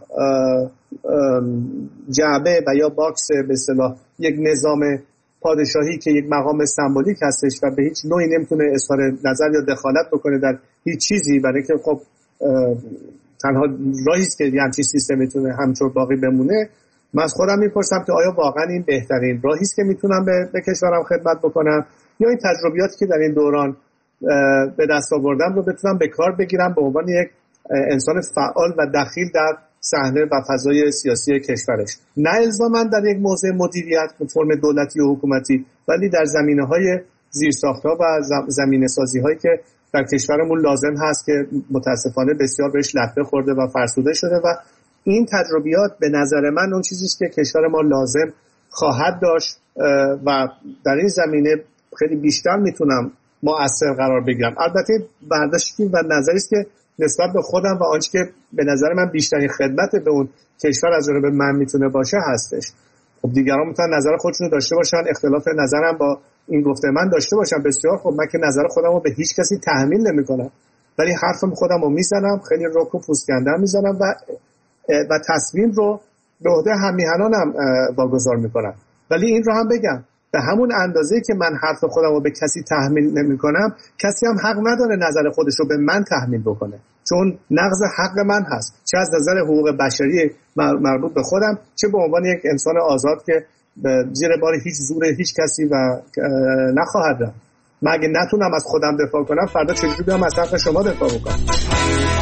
جعبه و یا باکس به اصطلاح یک نظام پادشاهی که یک مقام سمبولیک هستش و به هیچ نوعی نمیتونه اظهار نظر یا دخالت بکنه در هیچ چیزی، برای که خب تنها راهی است که همچین سیستم میتونه همچون باقی بمونه. من از خودم میپرسم که آیا واقعا این بهترین راهی است که میتونم به کشورم خدمت بکنم یا این تجربیاتی که در این دوران به دست آوردم رو بتونم به کار بگیرم به عنوان یک انسان فعال و دخیل در صحنه و فضای سیاسی کشورش، نه الزاما در یک موضع مدیریت به فرم دولتی و حکومتی، ولی در زمینه‌های زیرساخت‌ها و زمینه‌سازی‌هایی که در کشورمون لازم هست که متاسفانه بسیار بهش لطمه خورده و فرسوده شده و این تجربیات به نظر من اون چیزیست که کشور ما لازم خواهد داشت و در این زمینه خیلی بیشتر میتونم مؤثر قرار بگیرم. البته برداشتی و نظری است که نسبت به خودم و آنچه که به نظر من بیشترین خدمت به اون کشور از جانب من میتونه باشه هستش. خب دیگران میتونن نظر خودشون داشته باشن، اختلاف نظرم با این گفته من داشته باشم، بسیار خب، من که نظر خودم رو به هیچ کسی تحمیل نمیکنم، ولی حرف خودم رو میزنم، خیلی رک و پوسکنده میزنم و تصمیم رو به عهده هم‌میهنانم واگذار میکنم. ولی این رو هم بگم به همون اندازه که من حرف خودم رو به کسی تحمیل نمیکنم، کسی هم حق نداره نظر خودش رو به من تحمیل بکنه، چون نقض حق من هست، چه از نظر حقوق بشری مربوط به خودم، چه به عنوان یک انسان آزاد که زیر بار هیچ زور هیچ کسی و نخواهد رفت. من اگه نتونم از خودم دفاع کنم، فردا چجوری بیام از حق شما دفاع بکنم؟